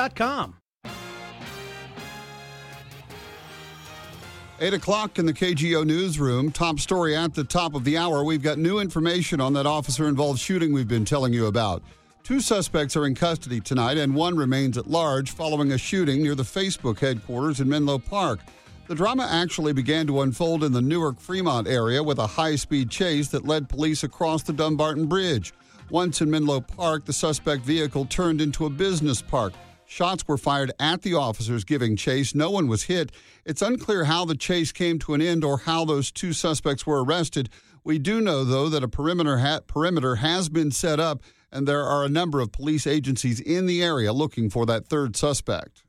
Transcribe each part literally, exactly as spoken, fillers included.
dot com. eight o'clock in the K G O newsroom. Top story at the top of the hour. We've got new information on that officer-involved shooting we've been telling you about. Two suspects are in custody tonight, and one remains at large following a shooting near the Facebook headquarters in Menlo Park. The drama actually began to unfold in the Newark-Fremont area with a high-speed chase that led police across the Dumbarton Bridge. Once in Menlo Park, the suspect vehicle turned into a business park. Shots were fired at the officers giving chase. No one was hit. It's unclear how the chase came to an end or how those two suspects were arrested. We do know, though, that a perimeter, ha- perimeter has been set up, and there are a number of police agencies in the area looking for that third suspect.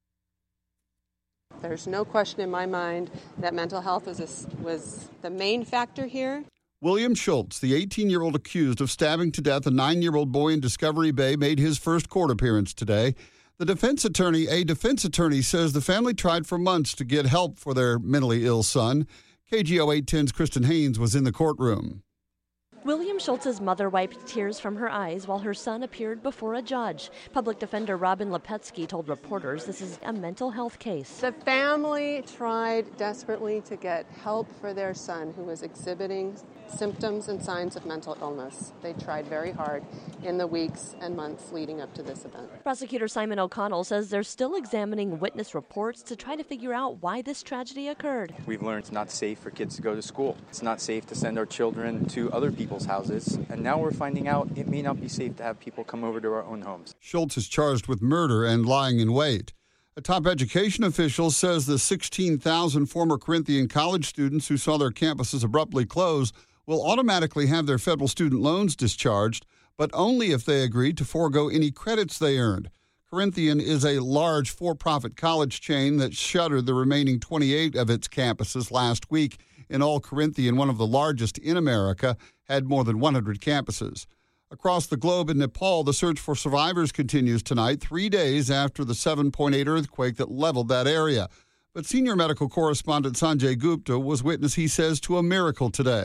There's no question in my mind that mental health was, a, was the main factor here. William Schultz, the eighteen-year-old accused of stabbing to death a nine-year-old boy in Discovery Bay, made his first court appearance today. The defense attorney, a defense attorney, says the family tried for months to get help for their mentally ill son. K G O eight ten's Kristen Haynes was in the courtroom. William Schultz's mother wiped tears from her eyes while her son appeared before a judge. Public defender Robin Lepetsky told reporters this is a mental health case. The family tried desperately to get help for their son who was exhibiting symptoms and signs of mental illness. They tried very hard in the weeks and months leading up to this event. Prosecutor Simon O'Connell says they're still examining witness reports to try to figure out why this tragedy occurred. We've learned it's not safe for kids to go to school. It's not safe to send our children to other people's houses. And now we're finding out it may not be safe to have people come over to our own homes. Schultz is charged with murder and lying in wait. A top education official says the sixteen thousand former Corinthian college students who saw their campuses abruptly close will automatically have their federal student loans discharged, but only if they agree to forego any credits they earned. Corinthian is a large for-profit college chain that shuttered the remaining twenty-eight of its campuses last week. In all, Corinthian, one of the largest in America, had more than one hundred campuses. Across the globe in Nepal, the search for survivors continues tonight, three days after the seven point eight earthquake that leveled that area. But senior medical correspondent Sanjay Gupta was witness, he says, to a miracle today.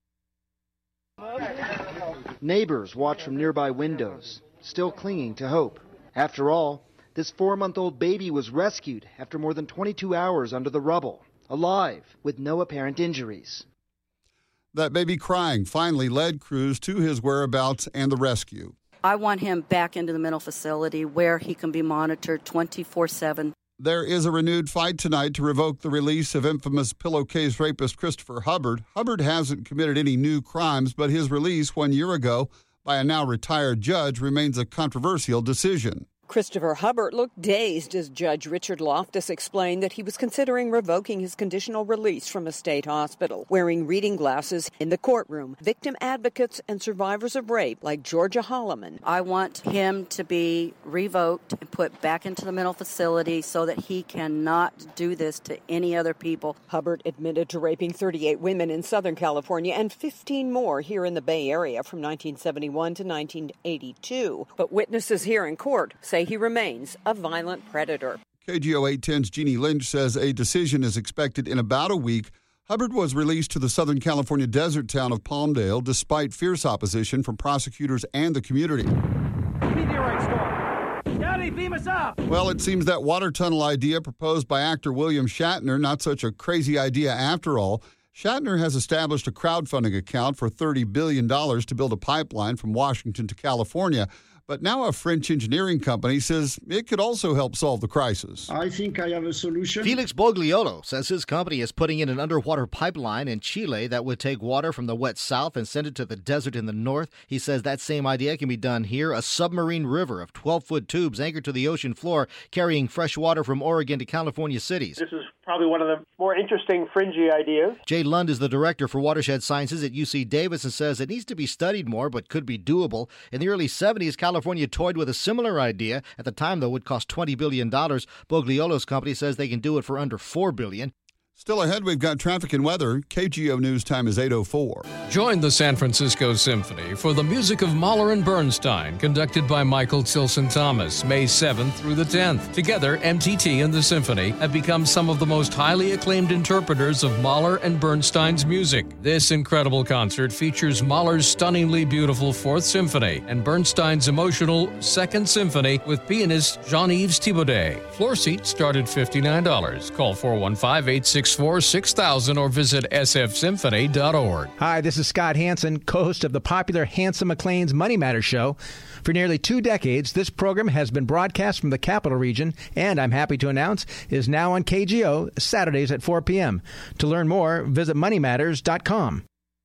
Neighbors watch from nearby windows, still clinging to hope. After all, this four-month-old baby was rescued after more than twenty-two hours under the rubble, alive, with no apparent injuries. That baby crying finally led crews to his whereabouts and the rescue. I want him back into the mental facility where he can be monitored twenty-four seven. There is a renewed fight tonight to revoke the release of infamous pillowcase rapist Christopher Hubbard. Hubbard hasn't committed any new crimes, but his release one year ago by a now retired judge remains a controversial decision. Christopher Hubbard looked dazed as Judge Richard Loftus explained that he was considering revoking his conditional release from a state hospital. Wearing reading glasses in the courtroom, victim advocates and survivors of rape like Georgia Holloman. I want him to be revoked and put back into the mental facility so that he cannot do this to any other people. Hubbard admitted to raping thirty-eight women in Southern California and fifteen more here in the Bay Area from nineteen seventy-one to nineteen eighty-two. But witnesses here in court say he remains a violent predator. K G O eight ten's Jeannie Lynch says a decision is expected in about a week. Hubbard was released to the Southern California desert town of Palmdale despite fierce opposition from prosecutors and the community. Meteorite storm. Daddy, beam us up. Well, it seems that water tunnel idea proposed by actor William Shatner, not such a crazy idea after all. Shatner has established a crowdfunding account for thirty billion dollars to build a pipeline from Washington to California. But now a French engineering company says it could also help solve the crisis. I think I have a solution. Felix Bogliolo says his company is putting in an underwater pipeline in Chile that would take water from the wet south and send it to the desert in the north. He says that same idea can be done here. A submarine river of twelve-foot tubes anchored to the ocean floor, carrying fresh water from Oregon to California cities. This is probably one of the more interesting, fringy ideas. Jay Lund is the director for watershed sciences at U C Davis and says it needs to be studied more but could be doable. In the early seventies, California toyed with a similar idea. At the time, though, it would cost twenty billion dollars. Bogliolo's company says they can do it for under four billion dollars. Still ahead, we've got traffic and weather. K G O News time is eight oh four. Join the San Francisco Symphony for the music of Mahler and Bernstein, conducted by Michael Tilson Thomas, May seventh through the tenth. Together, M T T and the Symphony have become some of the most highly acclaimed interpreters of Mahler and Bernstein's music. This incredible concert features Mahler's stunningly beautiful Fourth Symphony and Bernstein's emotional Second Symphony with pianist Jean-Yves Thibaudet. Floor seats start at fifty-nine dollars. Call four one five, eight six four, six thousand or visit s f symphony dot org. Hi, this is Scott Hansen, co-host of the popular Hanson McLean's Money Matters show. For nearly two decades, this program has been broadcast from the Capital Region, and I'm happy to announce is now on K G O Saturdays at four p.m. To learn more, visit money matters dot com.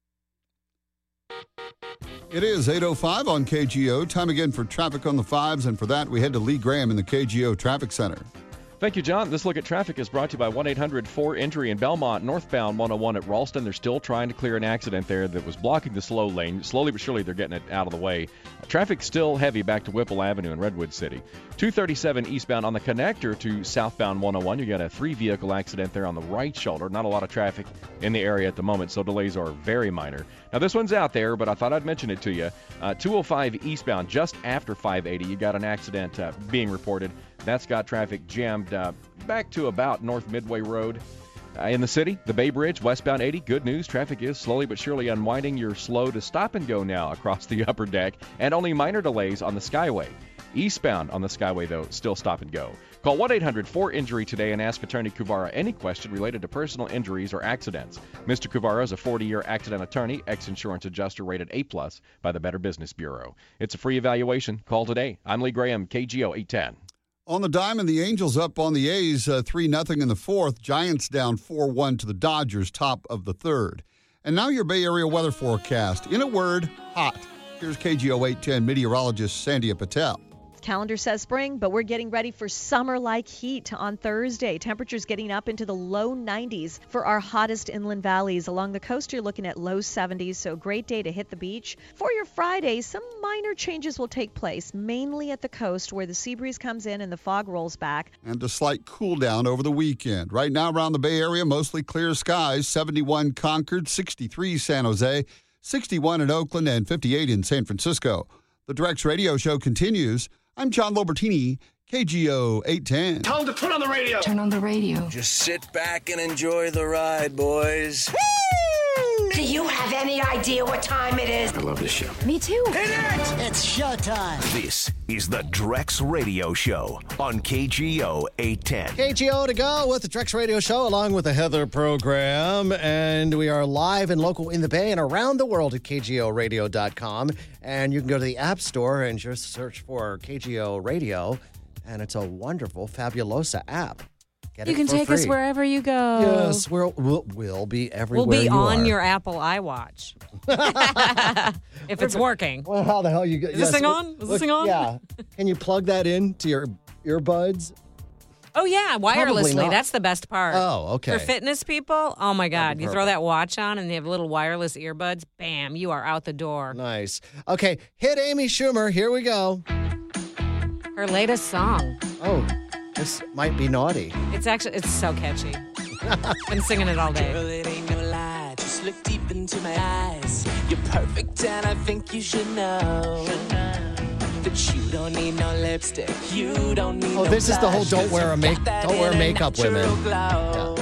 It is eight oh five on K G O. Time again for traffic on the fives, and for that, we head to Lee Graham in the K G O Traffic Center. Thank you, John. This look at traffic is brought to you by one eight hundred four entry in Belmont, northbound one oh one at Ralston. They're still trying to clear an accident there that was blocking the slow lane. Slowly but surely, they're getting it out of the way. Traffic still heavy back to Whipple Avenue in Redwood City. two thirty-seven eastbound on the connector to southbound one oh one. You got a three-vehicle accident there on the right shoulder. Not a lot of traffic in the area at the moment, so delays are very minor. Now, this one's out there, but I thought I'd mention it to you. Uh, two oh five eastbound, just after five eighty, you got an accident uh, being reported. That's got traffic jammed uh, back to about North Midway Road. Uh, in the city, the Bay Bridge, westbound eighty. Good news, traffic is slowly but surely unwinding. You're slow to stop and go now across the upper deck, and only minor delays on the Skyway. Eastbound on the Skyway, though, still stop and go. Call one eight hundred four injury today and ask Attorney Kuvara any question related to personal injuries or accidents. Mister Kuvara is a forty-year accident attorney, ex-insurance adjuster rated A plus by the Better Business Bureau. It's a free evaluation. Call today. I'm Lee Graham, K G O eight ten. On the diamond, the Angels up on the A's uh, three nothing in the fourth. Giants down four one to the Dodgers, top of the third. And now your Bay Area weather forecast. In a word, hot. Here's K G O eight ten meteorologist Sandhya Patel. Calendar says spring, but we're getting ready for summer-like heat on Thursday. Temperatures getting up into the low nineties for our hottest inland valleys. Along the coast, you're looking at low seventies, so great day to hit the beach. For your Friday, some minor changes will take place, mainly at the coast where the sea breeze comes in and the fog rolls back. And a slight cool down over the weekend. Right now around the Bay Area, mostly clear skies. seventy-one Concord, sixty-three San Jose, sixty-one in Oakland, and fifty-eight in San Francisco. The Drex Radio Show continues. I'm John Lobertini, K G O eight ten. Tell them to turn on the radio. Turn on the radio. Just sit back and enjoy the ride, boys. Woo! Do you have any idea what time it is? I love this show. Me too. Hit it! It's showtime. This is the Drex Radio Show on K G O eight ten. K G O to go with the Drex Radio Show along with the Heather program. And we are live and local in the Bay and around the world at K G O radio dot com. And you can go to the App Store and just search for K G O Radio. And it's a wonderful, fabulosa app. Get you it can for take free. us wherever you go. Yes, we'll, we'll, we'll be everywhere We'll be you on are. your Apple iWatch. If it's working. Well, how the hell you get? Is this thing on? Is this thing on? Yeah. Can you plug that in to your earbuds? Oh, yeah, wirelessly. That's the best part. Oh, okay. For fitness people, oh, my God. You throw perfect. that watch on and they have little wireless earbuds. Bam, you are out the door. Nice. Okay, hit Amy Schumer. Here we go. Her latest song. Oh, this might be naughty. It's actually, it's so catchy. Been singing it all day. Girl, it ain't no lie. Just look deep into my eyes. You're perfect and I think you should know that you don't need no lipstick. You don't need Oh, no this is the whole blush, don't wear a make don't wear makeup women. Yeah.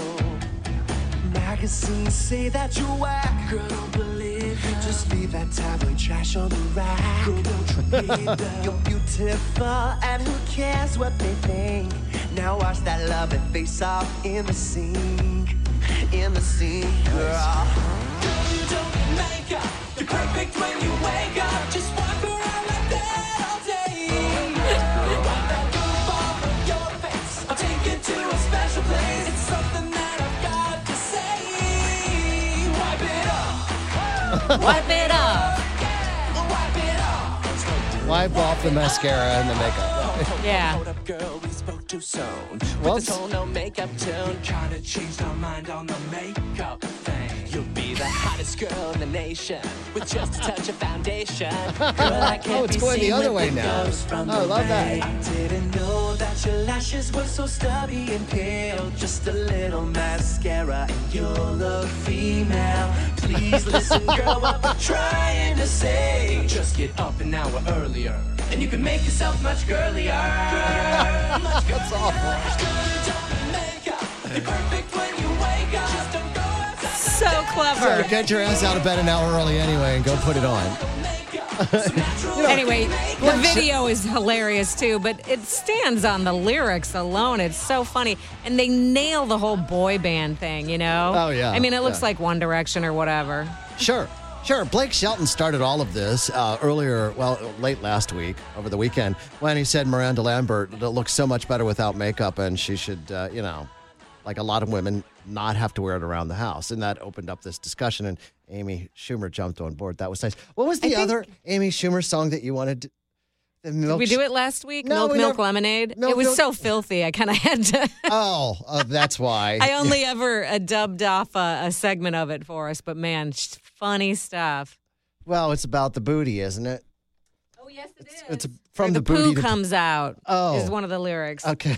Magazines say that you're whack. Girl, don't believe it. Just leave that tabloid trash on the rack. Girl, don't you need You're beautiful and who cares what they think. Now watch that love and face off in the sink. In the sink, girl. Girl, you don't need makeup. You're perfect when you wake up. Just walk around like that all day. Wipe that goof off of your face. I'll take you to a special place. It's something that I've got to say. Wipe it off. Wipe it off. Wipe it off. Wipe off the mascara and the makeup. Yeah. Hold up, girl, we spoke too soon. What? With this whole no makeup tune. Trying to change our mind on the makeup thing. You'll be the hottest girl in the nation with just a touch of foundation. Girl, I can't Oh, it's be going the seen other with way the now. ghost from Oh, I the love that. bay. I didn't know that thought your lashes were so stubby and pale. Just a little mascara and you'll look female. Please listen, girl, what we're trying to say. Just get up an hour earlier, and you can make yourself much girlier. Girl, much That's awful. You're perfect when you wake up. Just don't go outside. So clever. So get your ass out of bed an hour early anyway and go put it on. You know, anyway, the video is hilarious too, but it stands on the lyrics alone. It's so funny. And they nail the whole boy band thing, you know? Oh, yeah. I mean, it looks Yeah. like One Direction or whatever. Sure. Sure. Blake Shelton started all of this uh, earlier, well, late last week, over the weekend, when he said Miranda Lambert looks so much better without makeup and she should, uh, you know, like a lot of women, not have to wear it around the house. And that opened up this discussion, and Amy Schumer jumped on board. That was nice. What was the other Amy Schumer song that you wanted to... The milk Did we do it last week? No, Milk, we Milk, never- Lemonade? Milk, it was Milk- so filthy. I kind of had to... Oh, uh, that's why. I only ever uh, dubbed off a, a segment of it for us, but man, sh- funny stuff. Well, it's about the booty, isn't it? Oh, yes, it it's, is. It's from Where the, the booty poo to... comes out Oh. is one of the lyrics. Okay.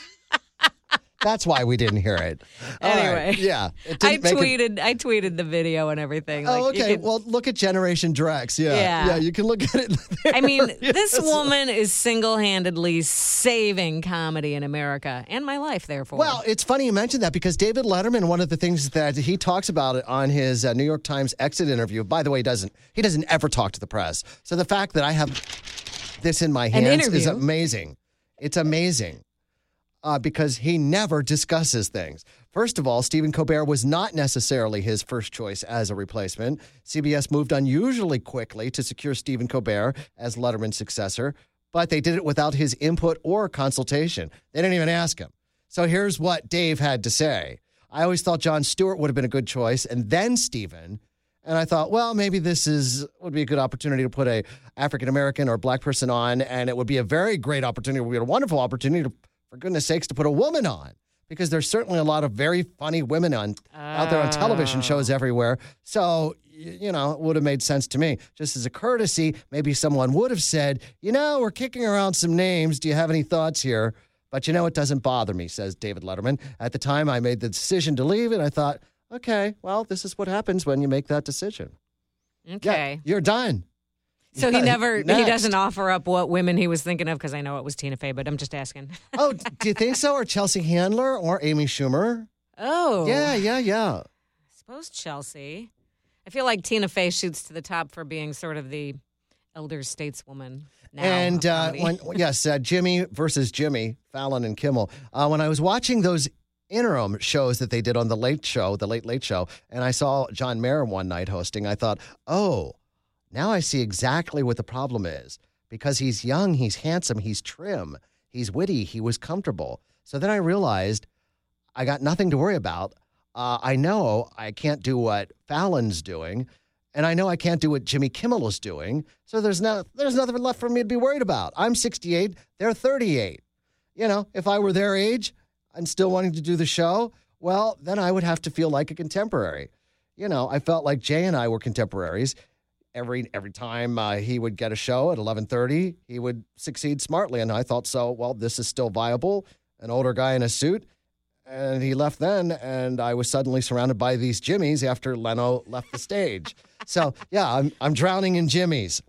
That's why we didn't hear it. All Anyway. right. Yeah. It I didn't make it- tweeted I tweeted the video and everything. Oh, Like, you okay. could- Well, look at Generation Drex. Yeah. Yeah. Yeah, you can look at it. There. I mean, Yes. this woman is single-handedly saving comedy in America and my life, therefore. Well, it's funny you mentioned that because David Letterman, one of the things that he talks about it on his uh, New York Times exit interview, by the way, doesn't he doesn't ever talk to the press. So the fact that I have this in my An hands is interview. amazing. It's amazing. Uh, because he never discusses things. First of all, Stephen Colbert was not necessarily his first choice as a replacement. C B S moved unusually quickly to secure Stephen Colbert as Letterman's successor, but they did it without his input or consultation. They didn't even ask him. So here's what Dave had to say. I always thought Jon Stewart would have been a good choice, and then Stephen. And I thought, well, maybe this is would be a good opportunity to put a African-American or black person on, and it would be a very great opportunity, it would be a wonderful opportunity to, for goodness sakes, to put a woman on, because there's certainly a lot of very funny women on out there on television shows everywhere. So, y- you know, it would have made sense to me. Just as a courtesy, maybe someone would have said, you know, we're kicking around some names. Do you have any thoughts here? But, you know, it doesn't bother me, says David Letterman. At the time I made the decision to leave, and I thought, okay, well, this is what happens when you make that decision. Okay. Yeah, you're done. So he Yeah, never, he next. doesn't offer up what women he was thinking of, because I know it was Tina Fey, but I'm just asking. Oh, do you think so? Or Chelsea Handler or Amy Schumer? Oh. Yeah, yeah, yeah. I suppose Chelsea. I feel like Tina Fey shoots to the top for being sort of the elder stateswoman now. And of uh, comedy. when, yes, uh, Jimmy versus Jimmy, Fallon and Kimmel. Uh, when I was watching those interim shows that they did on the Late Show, the Late Late Show, and I saw John Mayer one night hosting, I thought, oh, now I see exactly what the problem is. Because he's young, he's handsome, he's trim, he's witty, he was comfortable. So then I realized I got nothing to worry about. Uh, I know I can't do what Fallon's doing, and I know I can't do what Jimmy Kimmel is doing. So there's no, there's nothing left for me to be worried about. I'm sixty-eight, they're thirty-eight. You know, if I were their age and still wanting to do the show, well, then I would have to feel like a contemporary. You know, I felt like Jay and I were contemporaries. Every every time uh, he would get a show at eleven thirty, he would succeed smartly. And I thought, so, well, this is still viable. An older guy in a suit. And he left then, and I was suddenly surrounded by these Jimmies after Leno left the stage. So, yeah, I'm I'm drowning in Jimmies.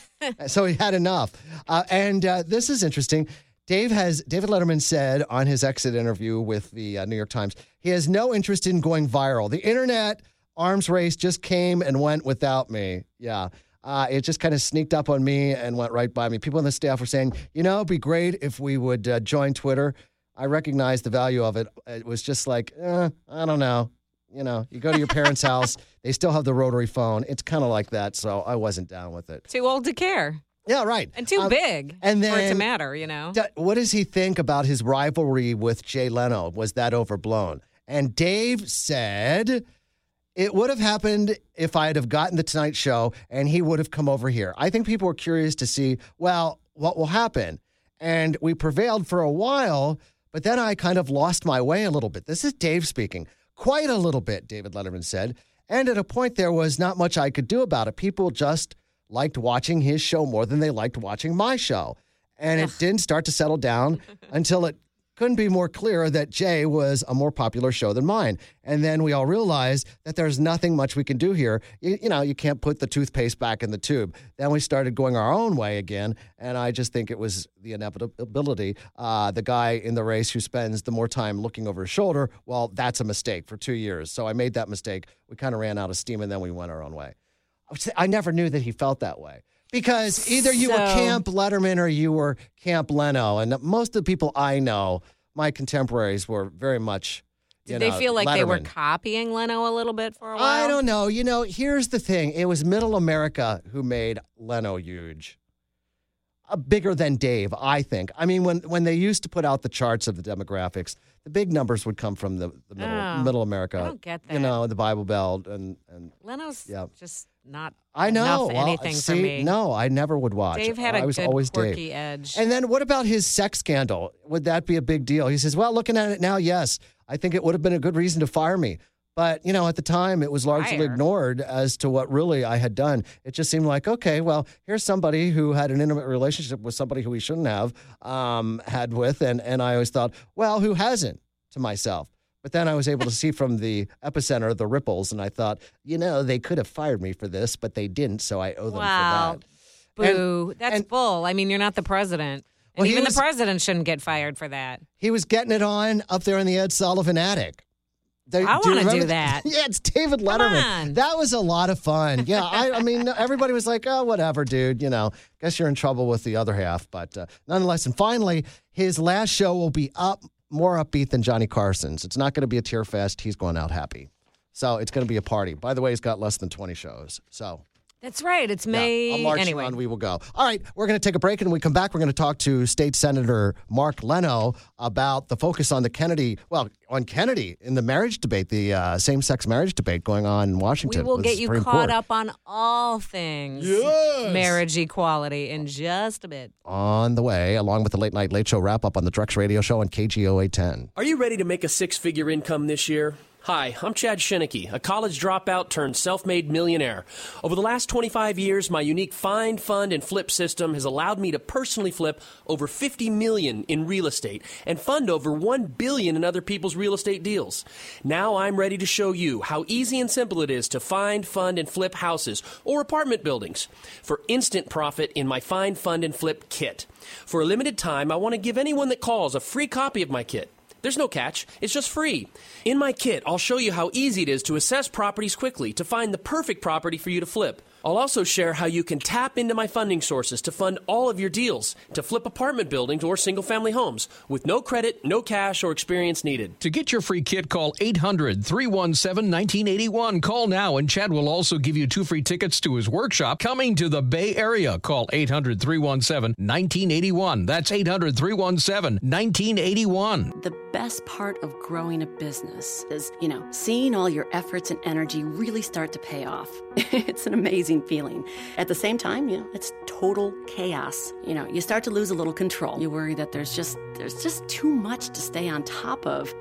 So he had enough. Uh, and uh, this is interesting. Dave has David Letterman said on his exit interview with the uh, New York Times, he has no interest in going viral. The internet arms race just came and went without me. Yeah. Uh, it just kind of sneaked up on me and went right by me. People on the staff were saying, you know, it'd be great if we would uh, join Twitter. I recognize the value of it. It was just like, eh, I don't know. You know, you go to your parents' house, they still have the rotary phone. It's kind of like that, so I wasn't down with it. Too old to care. Yeah, right. And too Um, big and for it to then- matter, you know? D- What does he think about his rivalry with Jay Leno? Was that overblown? And Dave said it would have happened if I'd have gotten the Tonight Show and he would have come over here. I think people were curious to see, well, what will happen? And we prevailed for a while, but then I kind of lost my way a little bit. This is Dave speaking. Quite a little bit, David Letterman said. And at a point, there was not much I could do about it. People just liked watching his show more than they liked watching my show. And it didn't start to settle down until it couldn't be more clear that Jay was a more popular show than mine. And then we all realized that there's nothing much we can do here. You, you know, you can't put the toothpaste back in the tube. Then we started going our own way again, and I just think it was the inevitability. Uh, the guy in the race who spends the more time looking over his shoulder, well, that's a mistake for two years. So I made that mistake. We kind of ran out of steam, and then we went our own way. I never knew that he felt that way. Because either you So- were Camp Letterman or you were Camp Leno. And most of the people I know, my contemporaries, were very much, you Did they know, feel like they were Letterman. copying Leno a little bit for a while? I don't know. You know, here's the thing. It was Middle America who made Leno huge. Uh, bigger than Dave, I think. I mean, when, when they used to put out the charts of the demographics, the big numbers would come from the, the middle, Oh, middle America. I don't get You that. know, the Bible Belt and, and Leno's yeah. just not I know. enough Well, anything see, for me. No, I never would watch. Dave had I a was good always quirky Dave. edge. And then what about his sex scandal? Would that be a big deal? He says, well, looking at it now, yes. I think it would have been a good reason to fire me. But, you know, at the time, it was largely Fire. ignored as to what really I had done. It just seemed like, okay, well, here's somebody who had an intimate relationship with somebody who he shouldn't have um, had with. And, and I always thought, well, who hasn't, to myself? But then I was able to see from the epicenter the ripples, and I thought, you know, they could have fired me for this, but they didn't, so I owe them Wow. for that. Boo. And- That's and- bull. I mean, you're not the president. And Well, he even was- the president shouldn't get fired for that. He was getting it on up there in the Ed Sullivan attic. They- I do you wanna do remember that. Yeah, it's David Letterman. on. That was a lot of fun. Yeah, I, I mean, everybody was like, oh, whatever, dude. You know, guess you're in trouble with the other half. But uh, nonetheless, and finally, his last show will be up more upbeat than Johnny Carson's. It's not going to be a tear fest. He's going out happy. So it's going to be a party. By the way, he's got less than twenty shows. So That's right. It's yeah, May. I'll march anyway. on, we will go. All right, we're going to take a break, and when we come back, we're going to talk to State Senator Mark Leno about the focus on the Kennedy, well, on Kennedy in the marriage debate, the uh, same-sex marriage debate going on in We Washington. will with the get you Supreme caught Court. up on all things Yes. marriage equality in just a bit. On the way, along with the Late Night Late Show wrap-up on the Drex Radio Show on K G O eight ten. Are you ready to make a six-figure income this year? Hi, I'm Chad Shinnicky, a college dropout turned self-made millionaire. Over the last twenty-five years, my unique find, fund, and flip system has allowed me to personally flip over fifty million dollars in real estate and fund over one billion dollars in other people's real estate deals. Now I'm ready to show you how easy and simple it is to find, fund, and flip houses or apartment buildings for instant profit in my Find, Fund, and Flip kit. For a limited time, I want to give anyone that calls a free copy of my kit. There's no catch. It's just free. In my kit, I'll show you how easy it is to assess properties quickly to find the perfect property for you to flip. I'll also share how you can tap into my funding sources to fund all of your deals, to flip apartment buildings or single-family homes with no credit, no cash, or experience needed. To get your free kit, call eight hundred, three one seven, one nine eight one. Call now, and Chad will also give you two free tickets to his workshop coming to the Bay Area. Call eight hundred, three one seven, one nine eight one. That's eight hundred, three one seven, one nine eight one. The best part of growing a business is, you know, seeing all your efforts and energy really start to pay off. It's an amazing feeling. At the same time, you know, it's total chaos. You know, you start to lose a little control. You worry that there's just there's just too much to stay on top of.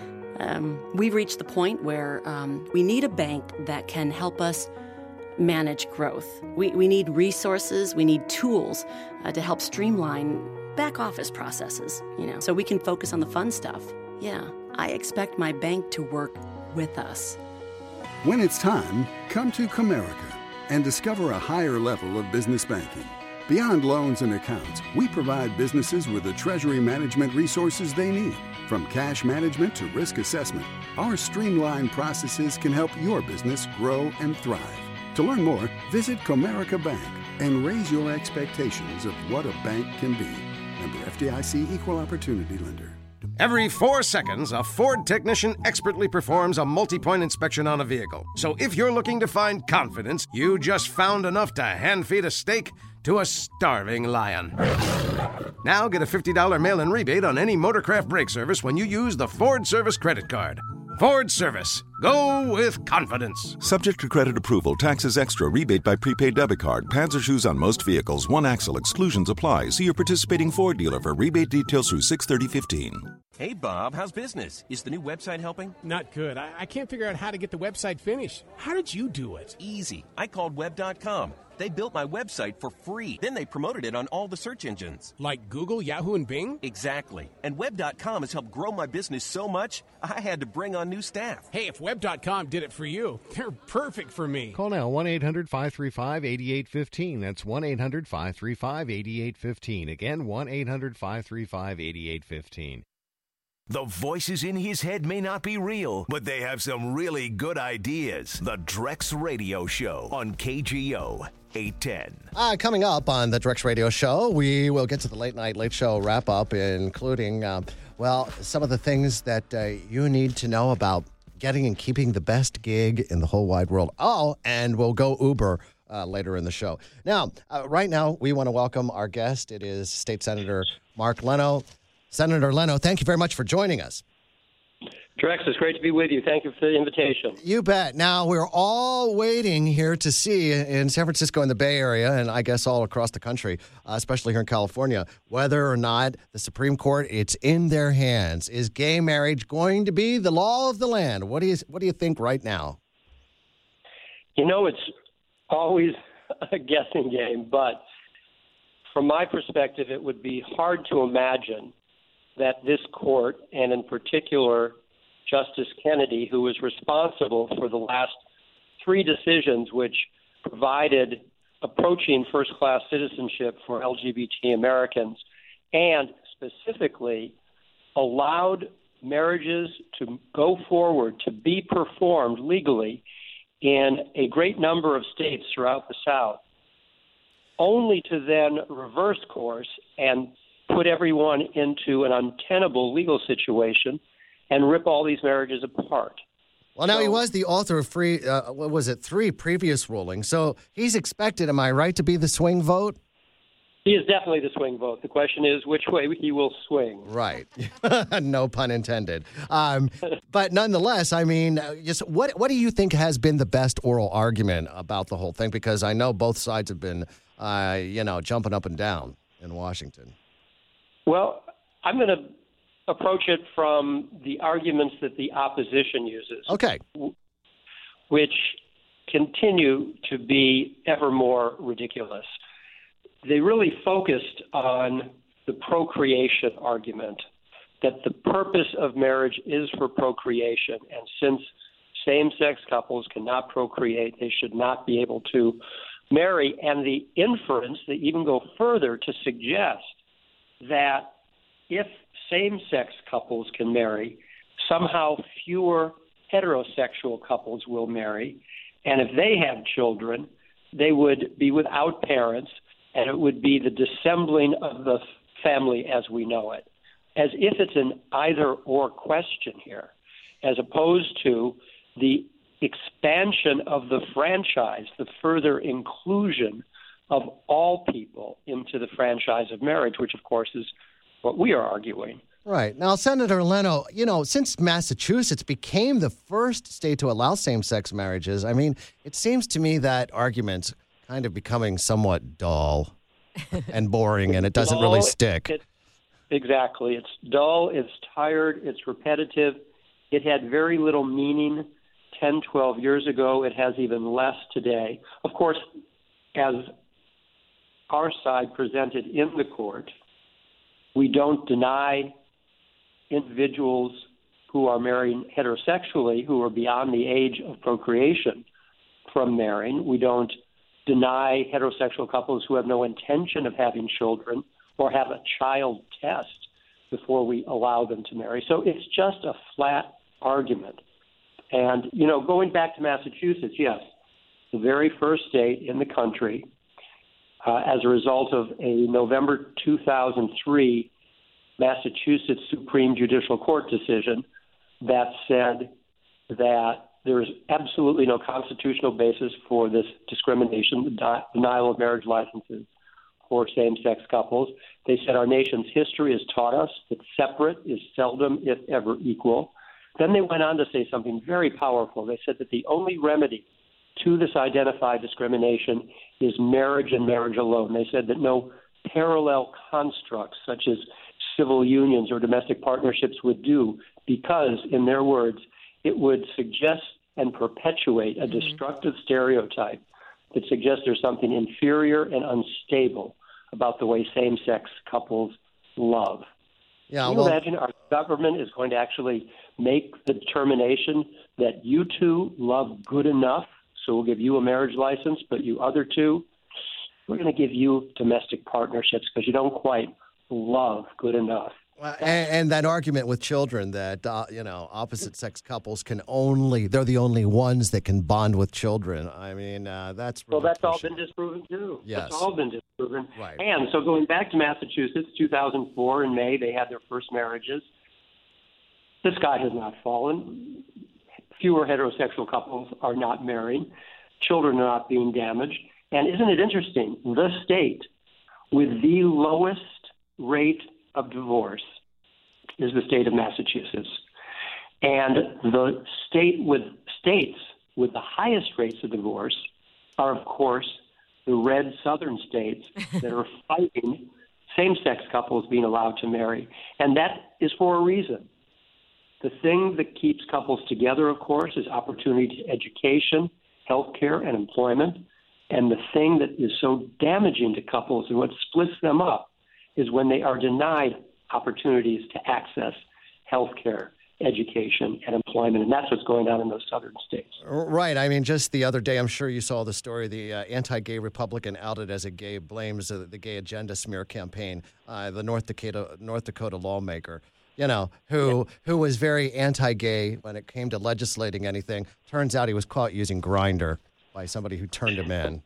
Um, we've reached the point where um, we need a bank that can help us manage growth. We, we need resources, we need tools uh, to help streamline back office processes, you know, so we can focus on the fun stuff. Yeah, I expect my bank to work with us. When it's time, come to Comerica and discover a higher level of business banking. Beyond loans and accounts, we provide businesses with the treasury management resources they need. From cash management to risk assessment, our streamlined processes can help your business grow and thrive. To learn more, visit Comerica Bank and raise your expectations of what a bank can be. Member F D I C Equal Opportunity Lender. Every four seconds, a Ford technician expertly performs a multi-point inspection on a vehicle. So if you're looking to find confidence, you just found enough to hand-feed a steak to a starving lion. Now get a fifty dollars mail-in rebate on any Motorcraft brake service when you use the Ford Service credit card. Ford Service. Go with confidence. Subject to credit approval, taxes extra, rebate by prepaid debit card, pads or shoes on most vehicles, one axle, exclusions apply. See your participating Ford dealer for rebate details through six thirty fifteen. Hey, Bob, how's business? Is the new website helping? Not good. I, I can't figure out how to get the website finished. How did you do it? Easy. I called web dot com. They built my website for free. Then they promoted it on all the search engines. Like Google, Yahoo, and Bing? Exactly. And web dot com has helped grow my business so much, I had to bring on new staff. Hey, if web dot com did it for you, they're perfect for me. Call now, one eight hundred five three five eight eight one five. That's one eight hundred five three five eight eight one five. Again, one eight hundred five three five eight eight one five. The voices in his head may not be real, but they have some really good ideas. The Drex Radio Show on K G O eight ten. Uh, coming up on the Drex Radio Show, we will get to the Late Night Late Show wrap-up, including, um, well, some of the things that uh, you need to know about getting and keeping the best gig in the whole wide world. Oh, and we'll go Uber uh, later in the show. Now, uh, right now, we want to welcome our guest. It is State Senator Mark Leno. Senator Leno, thank you very much for joining us. Drex, it's great to be with you. Thank you for the invitation. You bet. Now, we're all waiting here to see in San Francisco and the Bay Area, and I guess all across the country, uh, especially here in California, whether or not the Supreme Court, it's in their hands. Is gay marriage going to be the law of the land? What do you, what do you think right now? You know, it's always a guessing game, but from my perspective, it would be hard to imagine that this court, and in particular Justice Kennedy, who was responsible for the last three decisions which provided approaching first-class citizenship for L G B T Americans, and specifically allowed marriages to go forward, to be performed legally in a great number of states throughout the South, only to then reverse course and put everyone into an untenable legal situation and rip all these marriages apart. Well, now so, he was the author of free, uh, what was it, three previous rulings. So he's expected, am I right, to be the swing vote? He is definitely the swing vote. The question is which way he will swing. Right. No pun intended. Um, but nonetheless, I mean, just what what do you think has been the best oral argument about the whole thing? Because I know both sides have been, uh, you know, jumping up and down in Washington. Well, I'm going to approach it from the arguments that the opposition uses. Okay. Which continue to be ever more ridiculous. They really focused on the procreation argument, that the purpose of marriage is for procreation. And since same-sex couples cannot procreate, they should not be able to marry. And the inference, they even go further to suggest that if same-sex couples can marry, somehow fewer heterosexual couples will marry. And if they have children, they would be without parents, and it would be the dissembling of the family as we know it, as if it's an either-or question here, as opposed to the expansion of the franchise, the further inclusion of all people into the franchise of marriage, which, of course, is what we are arguing. Right. Now, Senator Leno, you know, since Massachusetts became the first state to allow same-sex marriages, I mean, it seems to me that argument's kind of becoming somewhat dull and boring, and it doesn't dull, really stick. It, exactly. It's dull, it's tired, it's repetitive. It had very little meaning ten, twelve years ago. It has even less today. Of course, as our side presented in the court, we don't deny individuals who are marrying heterosexually, who are beyond the age of procreation, from marrying. We don't deny heterosexual couples who have no intention of having children or have a child test before we allow them to marry. So it's just a flat argument. And, you know, going back to Massachusetts, yes, the very first state in the country, uh, as a result of a November two thousand three Massachusetts Supreme Judicial Court decision that said that there is absolutely no constitutional basis for this discrimination, the di- denial of marriage licenses for same-sex couples. They said our nation's history has taught us that separate is seldom, if ever, equal. Then they went on to say something very powerful. They said that the only remedy to this identified discrimination is marriage and marriage alone. They said that no parallel constructs such as civil unions or domestic partnerships would do, because, in their words, it would suggest and perpetuate a destructive stereotype that suggests there's something inferior and unstable about the way same-sex couples love. Yeah, Can you well, imagine our government is going to actually make the determination that you two love good enough, so we'll give you a marriage license, but you other two, we're going to give you domestic partnerships because you don't quite love good enough. And, and that argument with children that, uh, you know, opposite-sex couples can only, they're the only ones that can bond with children. I mean, uh, that's really Well, that's all pushing. been disproven, too. Yes. That's all been disproven. Right. And so going back to Massachusetts, two thousand four in May, they had their first marriages. The sky has not fallen. Fewer heterosexual couples are not married. Children are not being damaged. And isn't it interesting? The state with the lowest rate of divorce is the state of Massachusetts. And the state with states with the highest rates of divorce are, of course, the red southern states that are fighting same-sex couples being allowed to marry. And that is for a reason. The thing that keeps couples together, of course, is opportunity to education, health care, and employment. And the thing that is so damaging to couples and what splits them up is when they are denied opportunities to access health care, education, and employment. And that's what's going on in those southern states. Right. I mean, just the other day, I'm sure you saw the story, the uh, anti-gay Republican outed as a gay blames uh, the gay agenda smear campaign, uh, the North Dakota North Dakota lawmaker, you know, who yeah. who was very anti-gay when it came to legislating anything. Turns out he was caught using Grindr by somebody who turned him in.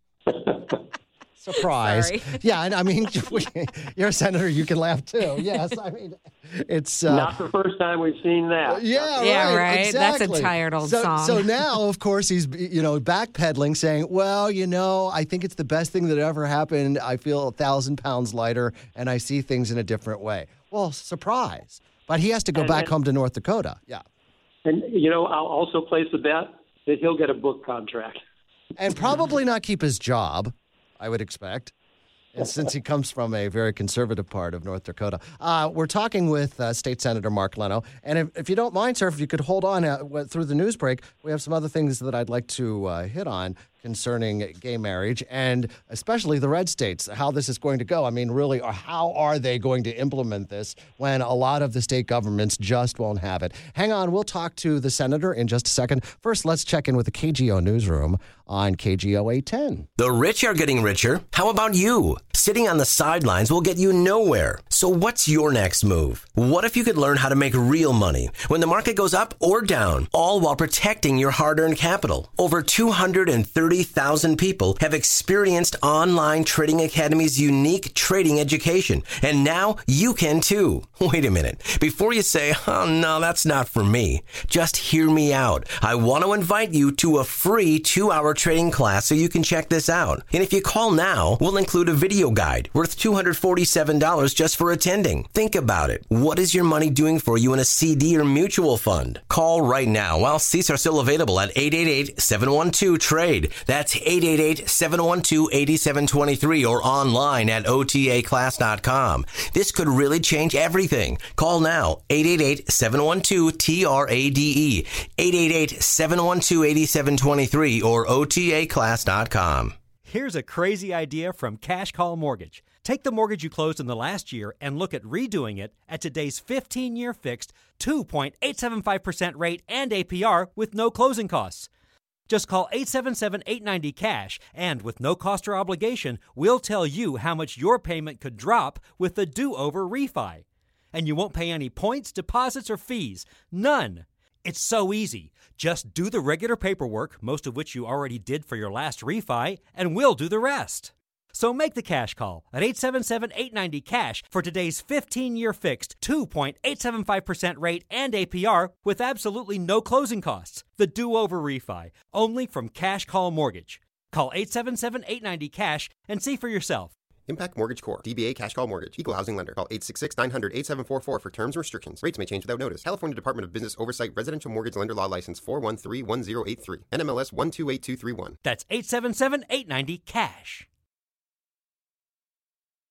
Surprise. Sorry. Yeah, and I mean, you're a senator, you can laugh too. Yes, I mean, it's... Uh, Not the first time we've seen that. Yeah, yeah, right. right. Exactly. That's a tired old so, song. So now, of course, he's, you know, backpedaling, saying, well, you know, I think it's the best thing that ever happened. I feel a thousand pounds lighter, and I see things in a different way. Well, surprise. But he has to go and, back and, home to North Dakota. Yeah. And, you know, I'll also place the bet that he'll get a book contract. And probably not keep his job, I would expect. And since he comes from a very conservative part of North Dakota. Uh, we're talking with uh, State Senator Mark Leno. And if, if you don't mind, sir, if you could hold on uh, through the news break, we have some other things that I'd like to uh, hit on concerning gay marriage and especially the red states, how this is going to go. I mean, really, how are they going to implement this when a lot of the state governments just won't have it? Hang on, we'll talk to the senator in just a second. First, let's check in with the K G O newsroom on K G O eight ten. The rich are getting richer. How about you? Sitting on the sidelines will get you nowhere. So what's your next move? What if you could learn how to make real money when the market goes up or down, all while protecting your hard-earned capital? Over two hundred thirty thousand people have experienced Online Trading Academy's unique trading education, and now you can too. Wait a minute. Before you say, oh no, that's not for me, just hear me out. I want to invite you to a free two-hour trading class so you can check this out. And if you call now, we'll include a video guide worth two hundred forty-seven dollars just for attending. Think about it. What is your money doing for you in a C D or mutual fund? Call right now while seats are still available at eight eight eight, seven one two, trade. That's eight eight eight, seven one two, eight seven two three or online at O T A class dot com. This could really change everything. Call now, eight eight eight, seven one two, T R A D E, eight eight eight, seven one two, eight seven two three or O T A class dot com. Here's a crazy idea from Cash Call Mortgage. Take the mortgage you closed in the last year and look at redoing it at today's fifteen-year fixed two point eight seven five percent rate and A P R with no closing costs. Just call eight seven seven, eight nine zero, cash, and with no cost or obligation, we'll tell you how much your payment could drop with the do-over refi. And you won't pay any points, deposits, or fees. None. It's so easy. Just do the regular paperwork, most of which you already did for your last refi, and we'll do the rest. So make the cash call at eight seven seven, eight nine zero, cash for today's fifteen-year fixed two point eight seven five percent rate and A P R with absolutely no closing costs. The do-over refi, only from Cash Call Mortgage. Call eight seven seven, eight nine zero, cash and see for yourself. Impact Mortgage Corp. D B A Cash Call Mortgage. Equal Housing Lender. Call eight six six, nine hundred, eight seven four four for terms and restrictions. Rates may change without notice. California Department of Business Oversight Residential Mortgage Lender Law License four one three, one zero eight three. N M L S one two eight two three one. That's eight seven seven, eight nine zero, cash.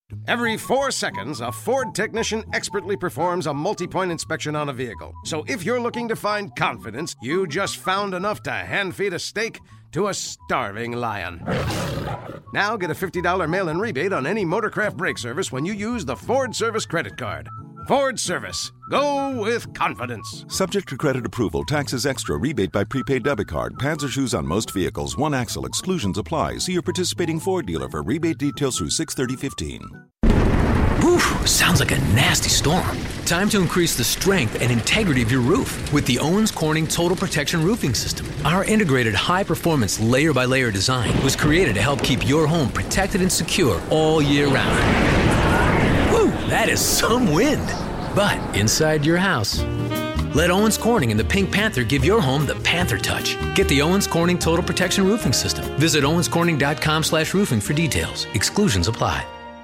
Every four seconds, a Ford technician expertly performs a multi-point inspection on a vehicle. So if you're looking to find confidence, you just found enough to hand-feed a steak to a starving lion. Now get a fifty dollars mail-in rebate on any Motorcraft brake service when you use the Ford Service credit card. Ford Service. Go with confidence. Subject to credit approval, taxes extra, rebate by prepaid debit card, pads or shoes on most vehicles, one axle, exclusions apply. See your participating Ford dealer for rebate details through six thirty fifteen. Whew, sounds like a nasty storm. Time to increase the strength and integrity of your roof with the Owens Corning Total Protection Roofing System. Our integrated high-performance layer-by-layer design was created to help keep your home protected and secure all year round. Whew, that is some wind. But inside your house, let Owens Corning and the Pink Panther give your home the Panther touch. Get the Owens Corning Total Protection Roofing System. Visit owens corning dot com slash roofing for details. Exclusions apply.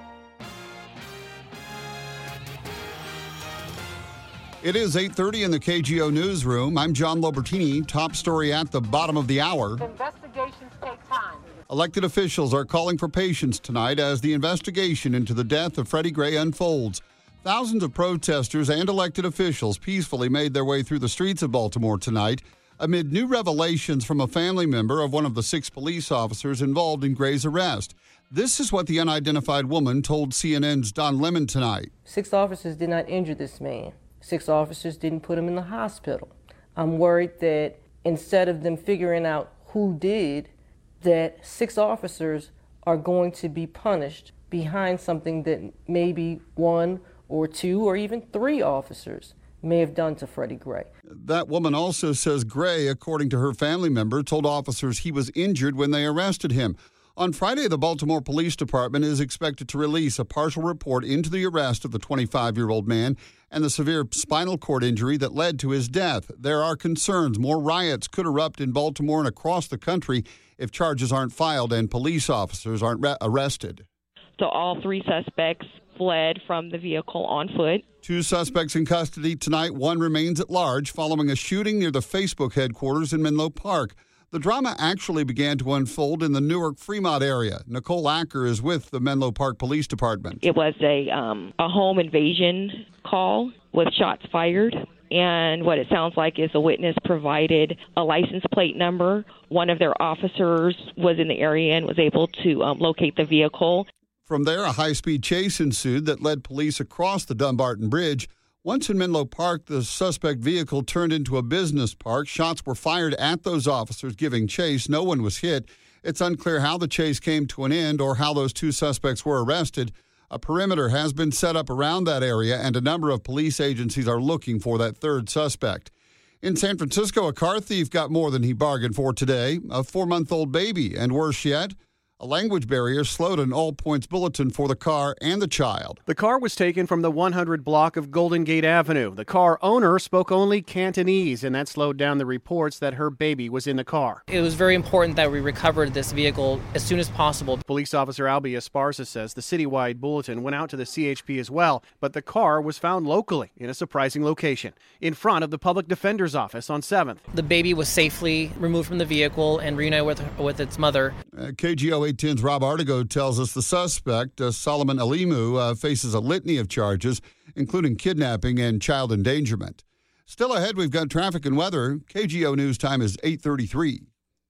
It is eight thirty in the K G O newsroom. I'm John Lobertini. Top story at the bottom of the hour. Investigations take time. Elected officials are calling for patience tonight as the investigation into the death of Freddie Gray unfolds. Thousands of protesters and elected officials peacefully made their way through the streets of Baltimore tonight amid new revelations from a family member of one of the six police officers involved in Gray's arrest. This is what the unidentified woman told C N N's Don Lemon tonight. Six officers did not injure this man. Six officers didn't put him in the hospital. I'm worried that instead of them figuring out who did, that six officers are going to be punished behind something that maybe one or two or even three officers may have done to Freddie Gray. That woman also says Gray, according to her family member, told officers he was injured when they arrested him. On Friday, the Baltimore Police Department is expected to release a partial report into the arrest of the twenty-five-year-old man and the severe spinal cord injury that led to his death. There are concerns more riots could erupt in Baltimore and across the country if charges aren't filed and police officers aren't re- arrested. So all three suspects fled from the vehicle on foot. Two suspects in custody tonight. One remains at large following a shooting near the Facebook headquarters in Menlo Park. The drama actually began to unfold in the Newark Fremont area. Nicole Acker is with the Menlo Park Police Department. It was a um, a home invasion call with shots fired. And what it sounds like is a witness provided a license plate number. One of their officers was in the area and was able to um, locate the vehicle. From there, a high-speed chase ensued that led police across the Dumbarton Bridge. Once in Menlo Park, the suspect vehicle turned into a business park. Shots were fired at those officers giving chase. No one was hit. It's unclear how the chase came to an end or how those two suspects were arrested. A perimeter has been set up around that area, and a number of police agencies are looking for that third suspect. In San Francisco, a car thief got more than he bargained for today, a four-month-old baby, and worse yet, a language barrier slowed an all-points bulletin for the car and the child. The car was taken from the one hundred block of Golden Gate Avenue. The car owner spoke only Cantonese, and that slowed down the reports that her baby was in the car. It was very important that we recovered this vehicle as soon as possible. Police officer Albie Esparza says the citywide bulletin went out to the C H P as well, but the car was found locally in a surprising location, in front of the public defender's office on seventh. The baby was safely removed from the vehicle and reunited with, with its mother. Uh, K G O eight ten's Rob Artigo tells us the suspect, uh, Solomon Alimu, uh, faces a litany of charges, including kidnapping and child endangerment. Still ahead, we've got traffic and weather. K G O News time is eight thirty-three.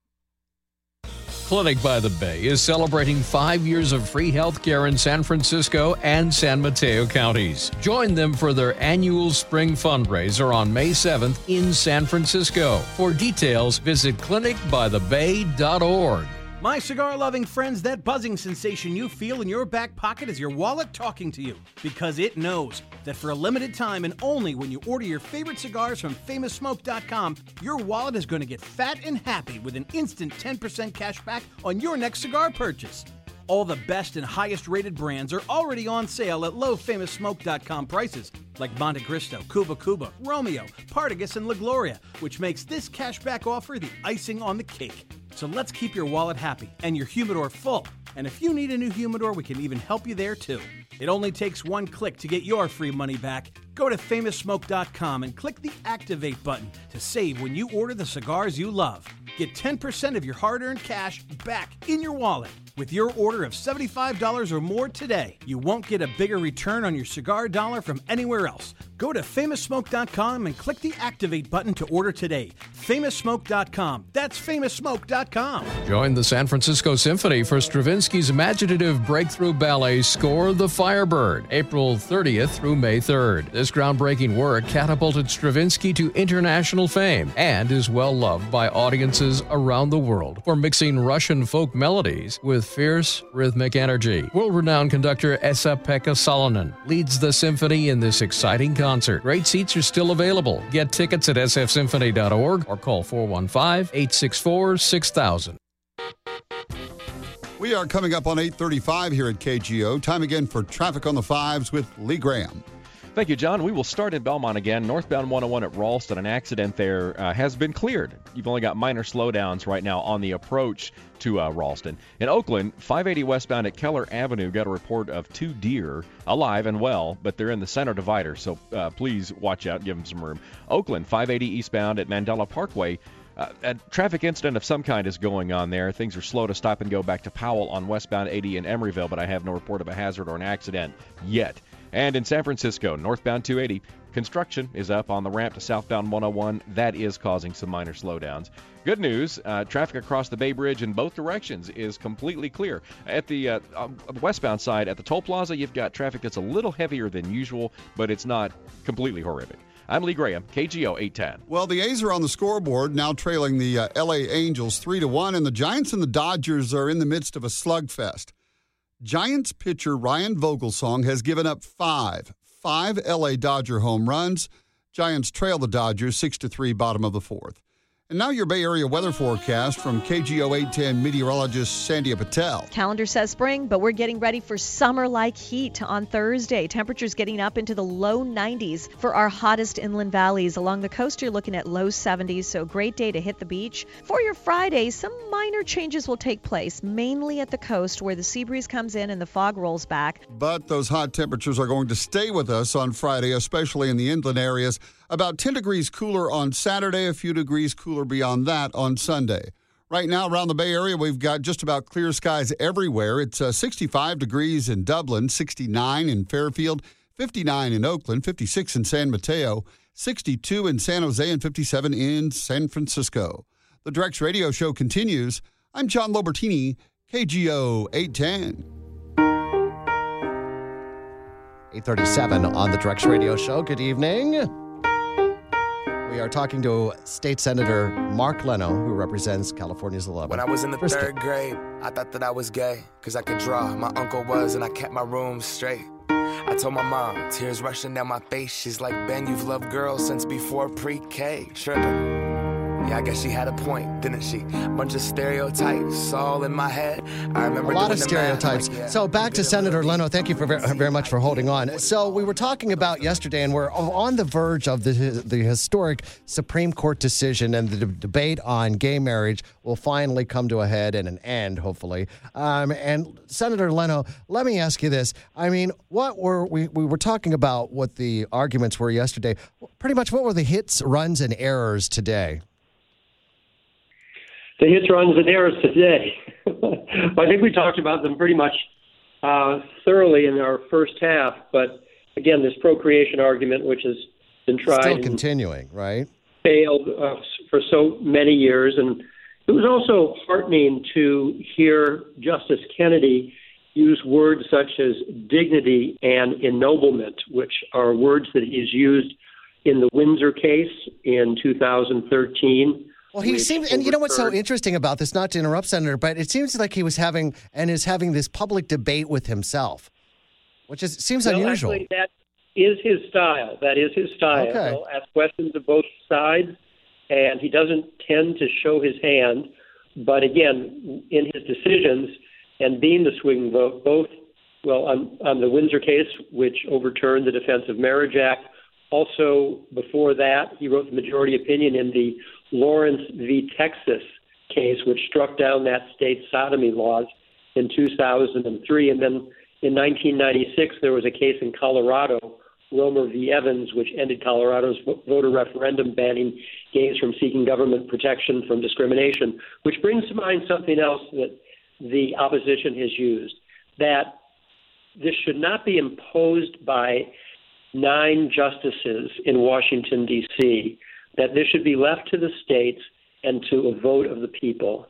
Clinic by the Bay is celebrating five years of free health care in San Francisco and San Mateo counties. Join them for their annual spring fundraiser on May seventh in San Francisco. For details, visit clinic by the bay dot org. My cigar-loving friends, that buzzing sensation you feel in your back pocket is your wallet talking to you, because it knows that for a limited time and only when you order your favorite cigars from famous smoke dot com, your wallet is going to get fat and happy with an instant ten percent cash back on your next cigar purchase. All the best and highest rated brands are already on sale at low famous smoke dot com prices, like Monte Cristo, Cuba Cuba, Romeo, Partagas, and La Gloria, which makes this cashback offer the icing on the cake. So let's keep your wallet happy and your humidor full. And if you need a new humidor, we can even help you there too. It only takes one click to get your free money back. Go to famous smoke dot com and click the Activate button to save when you order the cigars you love. Get ten percent of your hard-earned cash back in your wallet. with your order of seventy-five dollars or more today. You won't get a bigger return on your cigar dollar from anywhere else. Go to famous smoke dot com and click the Activate button to order today. famous smoke dot com. That's famous smoke dot com. Join the San Francisco Symphony for Stravinsky's imaginative breakthrough ballet score, The Firebird, April thirtieth through May third. This groundbreaking work catapulted Stravinsky to international fame and is well loved by audiences around the world for mixing Russian folk melodies with fierce rhythmic energy. World-renowned conductor Esa-Pekka Salonen leads the symphony in this exciting concert. Great seats are still available. Get tickets at s f symphony dot org or call four one five, eight six four, six thousand. We are coming up on eight thirty-five here at K G O. Time again for Traffic on the Fives with Lee Graham. Thank you, John. We will start in Belmont again. Northbound one oh one at Ralston, an accident there uh, has been cleared. You've only got minor slowdowns right now on the approach to uh, Ralston. In Oakland, five eighty westbound at Keller Avenue got a report of two deer alive and well, but they're in the center divider, so uh, please watch out, give them some room. Oakland, five eighty eastbound at Mandela Parkway. Uh, a traffic incident of some kind is going on there. Things are slow to stop and go back to Powell on westbound eighty in Emeryville, but I have no report of a hazard or an accident yet. And in San Francisco, northbound two eighty, construction is up on the ramp to southbound one oh one. That is causing some minor slowdowns. Good news, uh, traffic across the Bay Bridge in both directions is completely clear. At the uh, uh, westbound side, at the toll plaza, you've got traffic that's a little heavier than usual, but it's not completely horrific. I'm Lee Graham, K G O eight ten. Well, the A's are on the scoreboard, now trailing the uh, L A Angels three to one, and the Giants and the Dodgers are in the midst of a slugfest. Giants pitcher Ryan Vogelsong has given up five, five L A Dodger home runs. Giants trail the Dodgers six to three, bottom of the fourth. And now your Bay Area weather forecast from K G O eight ten meteorologist Sandhya Patel. Calendar says spring, but we're getting ready for summer-like heat on Thursday. Temperatures getting up into the low nineties for our hottest inland valleys. Along the coast, you're looking at low seventies, so great day to hit the beach. For your Friday, some minor changes will take place, mainly at the coast where the sea breeze comes in and the fog rolls back. But those hot temperatures are going to stay with us on Friday, especially in the inland areas. About ten degrees cooler on Saturday, a few degrees cooler beyond that on Sunday. Right now around the Bay Area, we've got just about clear skies everywhere. It's uh, sixty-five degrees in Dublin, sixty-nine in Fairfield, fifty-nine in Oakland, fifty-six in San Mateo, sixty-two in San Jose, and fifty-seven in San Francisco. The Drex Radio Show continues. I'm John Lobertini, K G O eight ten. eight thirty-seven on the Drex Radio Show. Good evening. We are talking to State Senator Mark Leno, who represents California's eleventh. When I was in the First third grade, I thought that I was gay, because I could draw. My uncle was, and I kept my room straight. I told my mom, tears rushing down my face. She's like, Ben, you've loved girls since before pre-K. Tripping. Yeah, I guess she had a point, didn't she? Bunch of stereotypes all in my head. I remember a lot doing of the stereotypes. math, like, yeah. So back to Senator Leno. Thank you for very, very much for holding on. So we were talking about yesterday, and we're on the verge of the the historic Supreme Court decision, and the d- debate on gay marriage will finally come to a head and an end, hopefully. Um, and Senator Leno, let me ask you this. I mean, what were we we were talking about what the arguments were yesterday. Pretty much, what were the hits, runs, and errors today? The hits, runs, and errors today. I think we talked about them pretty much uh, thoroughly in our first half. But again, this procreation argument, which has been tried, still continuing, right? Failed uh, for so many years, and it was also heartening to hear Justice Kennedy use words such as dignity and ennoblement, which are words that he's used in the Windsor case in two thousand thirteen. Well, he seems, and you know what's so interesting about this, not to interrupt, Senator, but it seems like he was having and is having this public debate with himself, which is seems well, unusual. Actually, that is his style. That is his style. Okay. He'll ask questions of both sides, and he doesn't tend to show his hand. But again, in his decisions and being the swing vote, both, well, on, on the Windsor case, which overturned the Defense of Marriage Act, also before that, he wrote the majority opinion in the Lawrence v. Texas case, which struck down that state's sodomy laws in two thousand three. And then in nineteen ninety-six, there was a case in Colorado, Romer v. Evans, which ended Colorado's voter referendum banning gays from seeking government protection from discrimination, which brings to mind something else that the opposition has used, that this should not be imposed by nine justices in Washington, D C, that this should be left to the states and to a vote of the people.